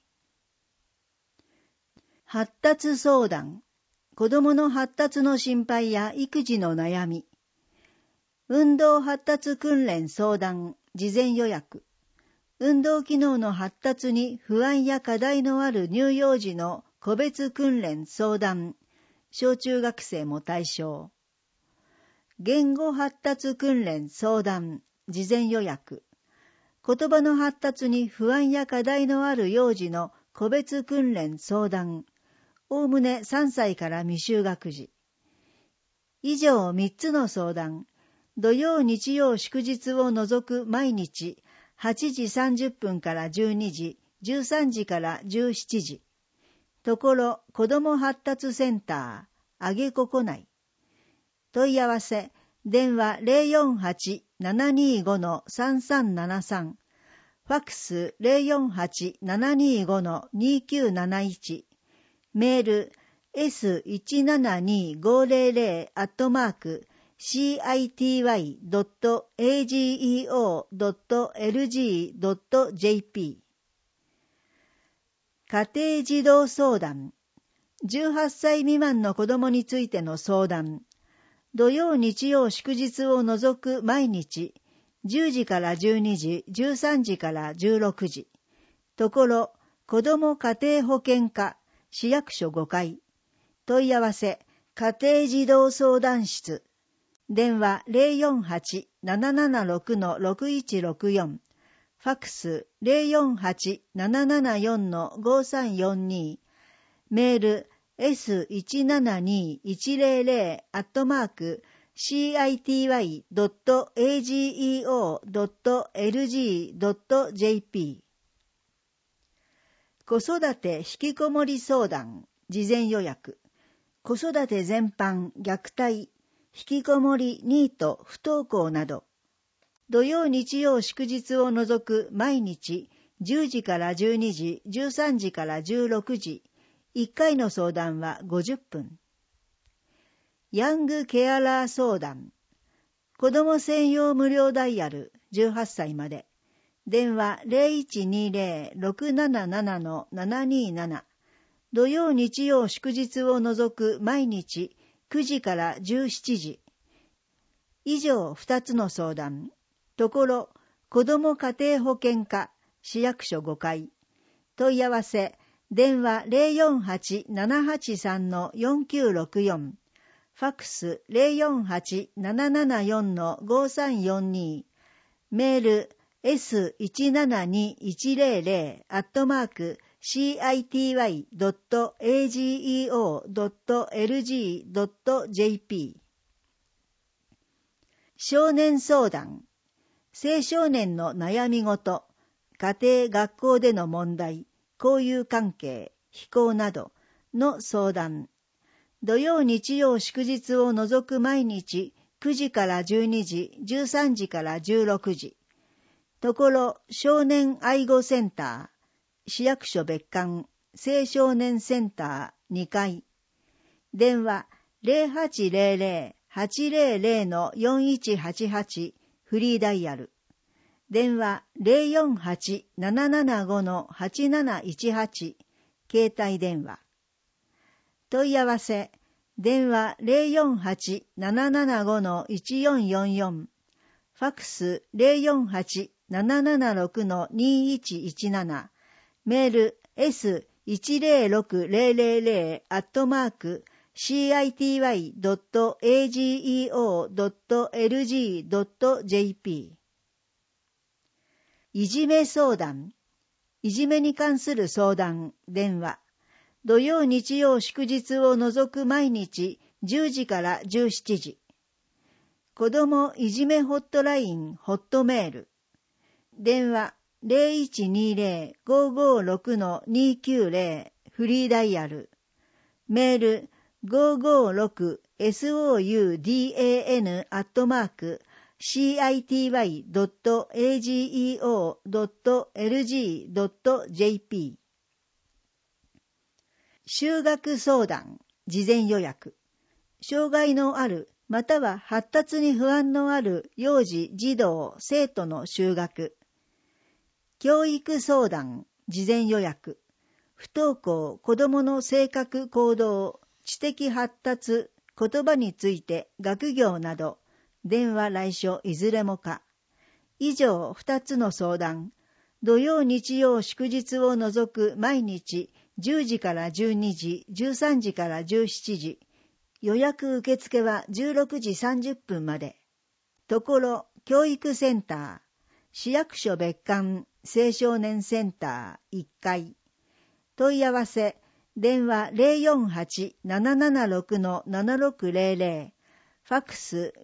発達相談。子どもの発達の心配や育児の悩み。運動発達訓練相談、事前予約。運動機能の発達に不安や課題のある乳幼児の個別訓練相談、小中学生も対象。言語発達訓練相談、事前予約。言葉の発達に不安や課題のある幼児の個別訓練相談、おおむね3歳から未就学児。以上3つの相談、土曜日曜祝日を除く毎日、8時30分から12時、13時から17時。ところ、子ども発達センター、あげここ内。問い合わせ、電話 048-725-3373、ファックス 048-725-2971、メール s172-500-city.ageo.lg.jp。 家庭児童相談。18歳未満の子供についての相談。土曜日曜祝日を除く毎日、10時から12時、13時から16時。ところ、子ども家庭保健課、市役所5階。問い合わせ、家庭児童相談室。電話 048-776-6164。ファックス 048-774-5342。メール s172-100-city.ageo.lg.jp。 子育て引きこもり相談、事前予約。子育て全般、虐待、引きこもり、ニート、不登校など。土曜日曜祝日を除く毎日、10時から12時、13時から16時。1回の相談は50分。ヤングケアラー相談。子ども専用無料ダイヤル、18歳まで。電話 0120-677-727。土曜日曜祝日を除く毎日9時から17時。以上2つの相談。ところ、子ども家庭保健課、市役所5階。問い合わせ、電話 048-783-4964。ファックス 048-774-5342。メール s172-100-city.ageo.lg.jp。 少年相談。 青少年の悩み事、家庭学校での問題、交友関係、非行などの相談。土曜日曜祝日を除く毎日9時から12時、13時から16時。ところ少年愛護センター、市役所別館、青少年センター2階。電話 0800-800-4188 フリーダイヤル。電話 048-775-8718 携帯電話。問い合わせ電話 048-775-1444 ファックス 048-776-2117 メール s10600@city.ageo.lg.jp いじめ相談。いじめに関する相談。電話。土曜日曜祝日を除く毎日10時から17時。子どもいじめホットラインホットメール。電話 0120-556-290 フリーダイヤル。メール 556-SOUDAN@city.ageo.lg.jp 就学相談、事前予約。障害のある、または発達に不安のある幼児、児童、生徒の就学。教育相談、事前予約。不登校、子どもの性格行動、知的発達、言葉について学業など、電話来所いずれもか。以上2つの相談。土曜日曜祝日を除く毎日10時から12時、13時から17時。予約受付は16時30分まで。ところ教育センター、市役所別館青少年センター1階。問い合わせ、電話 048-776-7600、ファックス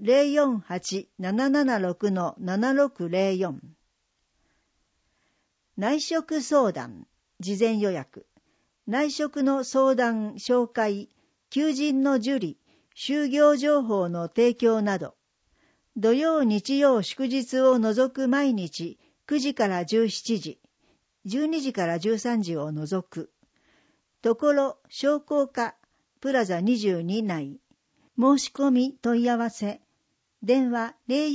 048-776-7604。内職相談、事前予約。内職の相談、紹介、求人の受理、就業情報の提供など、土曜日曜祝日を除く毎日9時から17時、12時から13時を除く。ところ商工課プラザ22内。申し込み問い合わせ。電話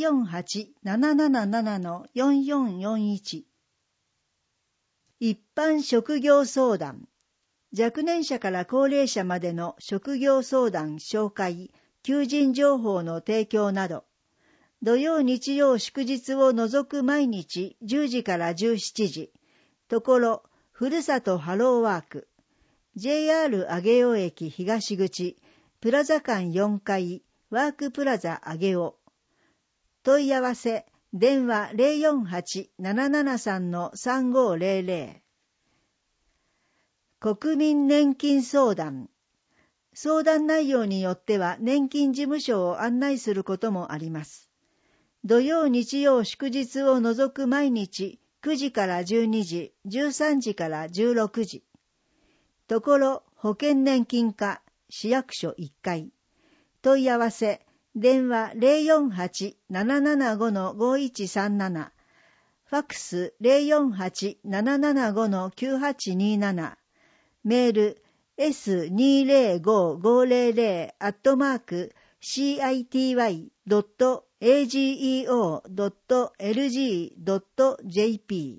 048-777-4441。一般職業相談。若年者から高齢者までの職業相談紹介、求人情報の提供など、土曜日曜祝日を除く毎日10時から17時、ところふるさとハローワーク、JR 上尾駅東口、プラザ館4階、ワークプラザ上尾。問い合わせ、電話 048-773-3500。国民年金相談。相談内容によっては年金事務所を案内することもあります。土曜日曜祝日を除く毎日9時から12時、13時から16時。ところ保険年金課市役所1階。問い合わせ、電話 048-775-5137。ファックス 048-775-9827。メール s205-500-city.ageo.lg.jp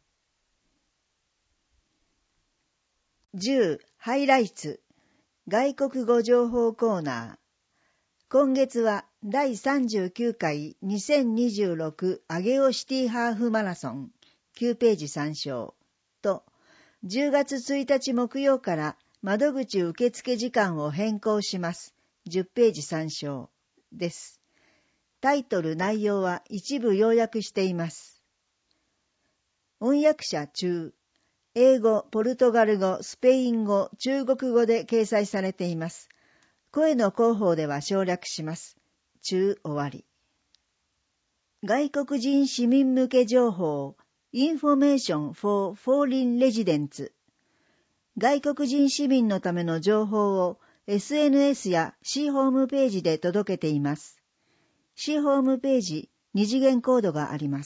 10ハイライツ外国語情報コーナー。今月は第39回2026上尾シティハーフマラソン9ページ参照と10月1日木曜から窓口受付時間を変更します。10ページ参照です。タイトル内容は一部要約しています。翻訳者中、英語、ポルトガル語、スペイン語、中国語で掲載されています。声の広報では省略します。中終わり。 外国人市民向け情報 Information for Foreign Residents、外国人市民のための情報を SNS や市ホームページで届けています。市ホームページ2次元コードがあります。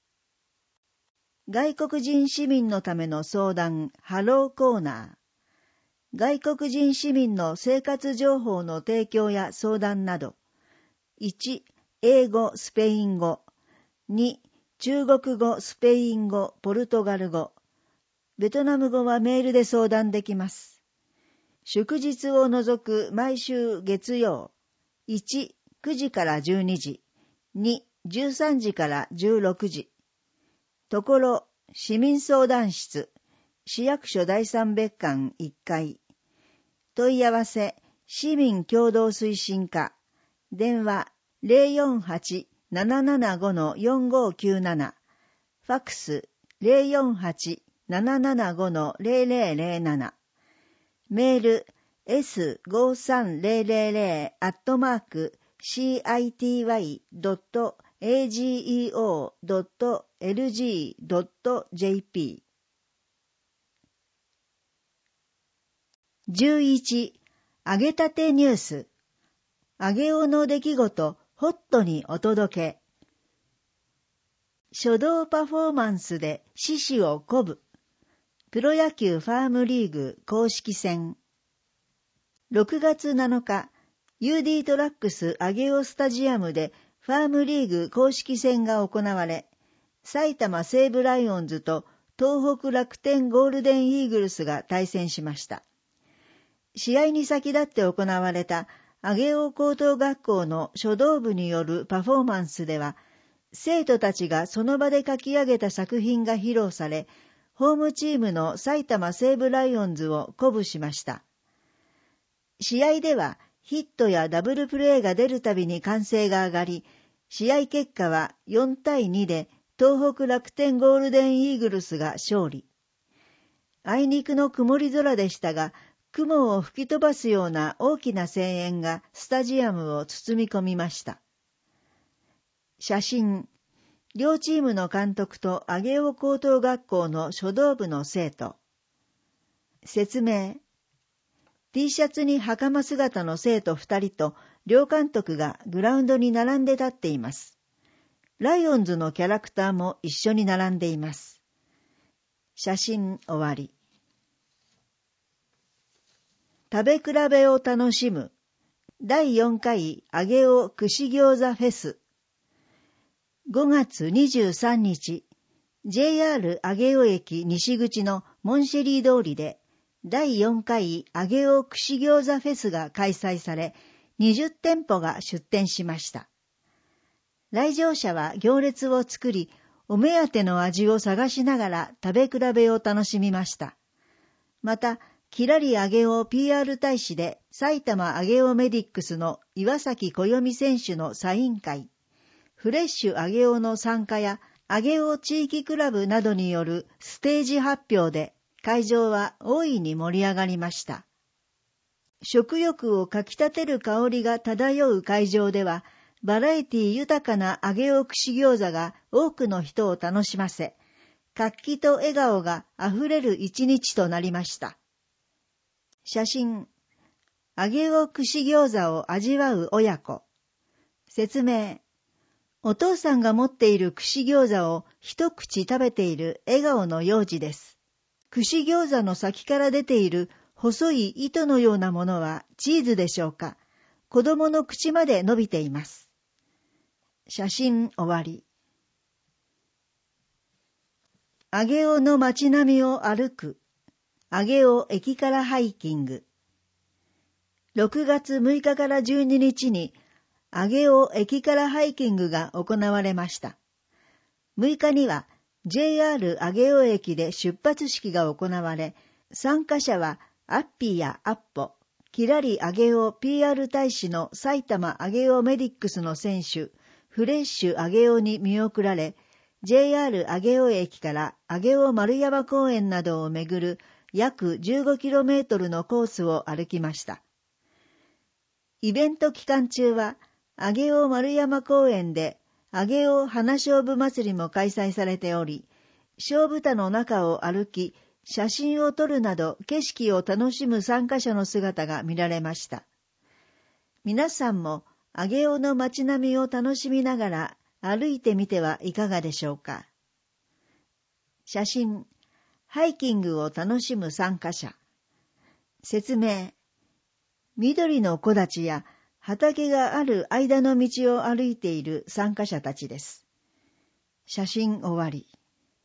外国人市民のための相談ハローコーナー、外国人市民の生活情報の提供や相談など、1、英語、スペイン語、2、中国語、スペイン語、ポルトガル語、ベトナム語はメールで相談できます。祝日を除く毎週月曜、1、9時から12時、2、13時から16時。ところ、市民相談室、市役所第三別館1階。問い合わせ、市民共同推進課。電話、048-775-4597。ファックス、048-775-0007。メール、s530-city.ageo.lg.jp。 11. 揚げたてニュース。揚げおの出来事、ホットにお届け。書道パフォーマンスで獅子を鼓舞。プロ野球ファームリーグ公式戦。6月7日、UD トラックス上尾スタジアムでファームリーグ公式戦が行われ、埼玉西武ライオンズと東北楽天ゴールデンイーグルスが対戦しました。試合に先立って行われた上尾高等学校の書道部によるパフォーマンスでは、生徒たちがその場で書き上げた作品が披露され、ホームチームの埼玉西武ライオンズを鼓舞しました。試合ではヒットやダブルプレーが出るたびに歓声が上がり、試合結果は4対2で東北楽天ゴールデンイーグルスが勝利。あいにくの曇り空でしたが、雲を吹き飛ばすような大きな声援がスタジアムを包み込みました。写真、両チームの監督と上尾高等学校の書道部の生徒。説明、T シャツに袴姿の生徒2人と両監督がグラウンドに並んで立っています。ライオンズのキャラクターも一緒に並んでいます。写真終わり。食べ比べを楽しむ第4回上尾串餃子フェス。5月23日、JR 上尾駅西口のモンシェリー通りで第4回上尾串餃子フェスが開催され、20店舗が出店しました。来場者は行列を作り、お目当ての味を探しながら食べ比べを楽しみました。また、きらり上尾 PR 大使で埼玉上尾メディックスの岩崎小読選手のサイン会、フレッシュ上尾の参加や上尾地域クラブなどによるステージ発表で会場は大いに盛り上がりました。食欲をかきたてる香りが漂う会場では、バラエティ豊かな上尾串餃子が多くの人を楽しませ、活気と笑顔があふれる一日となりました。写真、上尾串餃子を味わう親子。説明、お父さんが持っている串餃子を一口食べている笑顔の幼児です。串餃子の先から出ている細い糸のようなものはチーズでしょうか。子供の口まで伸びています。写真終わり。上尾の街並みを歩く。上尾駅からハイキング。6月6日から12日に上尾駅からハイキングが行われました。6日には JR 上尾駅で出発式が行われ、参加者はアッピーやアッポ、きらり上尾 PR 大使の埼玉上尾メディックスの選手、フレッシュ上尾に見送られ、JR 上尾駅から上尾丸山公園などを巡る約 15km のコースを歩きました。イベント期間中は、上尾丸山公園で上尾花菖蒲祭りも開催されており、菖蒲田の中を歩き、写真を撮るなど景色を楽しむ参加者の姿が見られました。皆さんも上尾の街並みを楽しみながら歩いてみてはいかがでしょうか。写真、ハイキングを楽しむ参加者。説明、緑の木立や畑がある間の道を歩いている参加者たちです。写真終わり。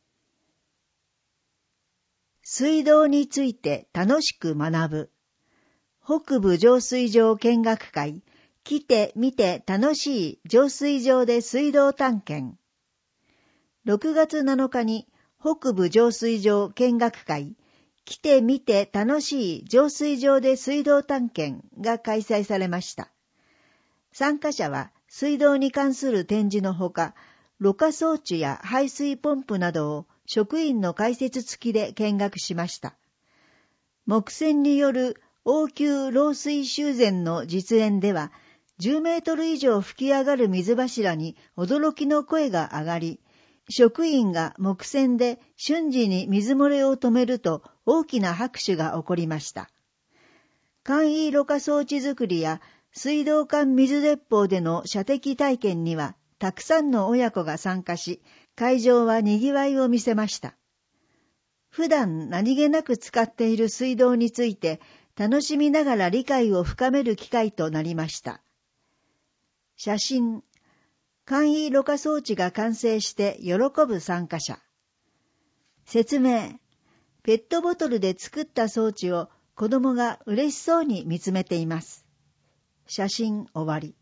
水道について楽しく学ぶ。北部浄水場見学会、来て見て楽しい浄水場で水道探検。6月7日に北部浄水場見学会、来て見て楽しい浄水場で水道探検が開催されました。参加者は水道に関する展示のほか、ろ過装置や排水ポンプなどを職員の解説付きで見学しました。木栓による応急漏水修繕の実演では、10メートル以上吹き上がる水柱に驚きの声が上がり、職員が木栓で瞬時に水漏れを止めると大きな拍手が起こりました。簡易ろ過装置作りや水道管水鉄砲での射的体験にはたくさんの親子が参加し、会場は賑わいを見せました。普段何気なく使っている水道について楽しみながら理解を深める機会となりました。写真、簡易ろ過装置が完成して喜ぶ参加者。説明、ペットボトルで作った装置を子供が嬉しそうに見つめています。写真終わり。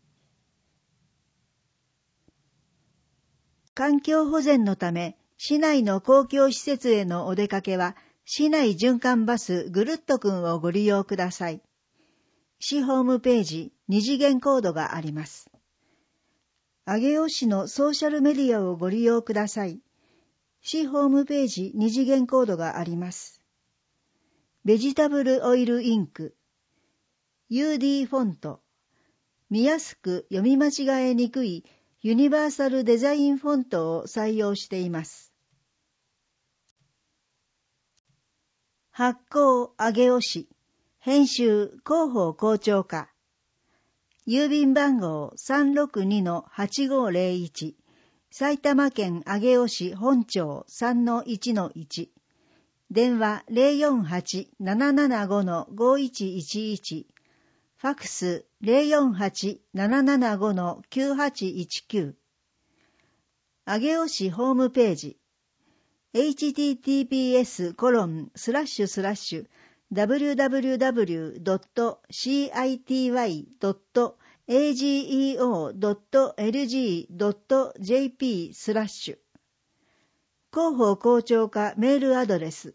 環境保全のため、市内の公共施設へのお出かけは、市内循環バスぐるっとくんをご利用ください。市ホームページ、二次元コードがあります。上尾市のソーシャルメディアをご利用ください。市ホームページ、二次元コードがあります。ベジタブルオイルインク、UD フォント、見やすく読み間違えにくいユニバーサルデザインフォントを採用しています。発行上尾市、編集広報校長課、郵便番号 362-8501、埼玉県上尾市本町 3-1-1、電話 048-775-5111、ファクス 048-775-9819。上尾市ホームページ https://www.city.ageo.lg.jp/ 広報校長課メールアドレス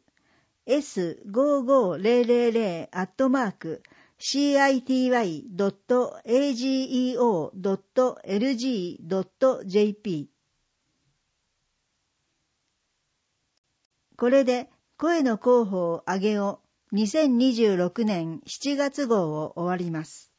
s55008-city.ageo.lg.jp。 これで声の広報上尾2026年7月号を終わります。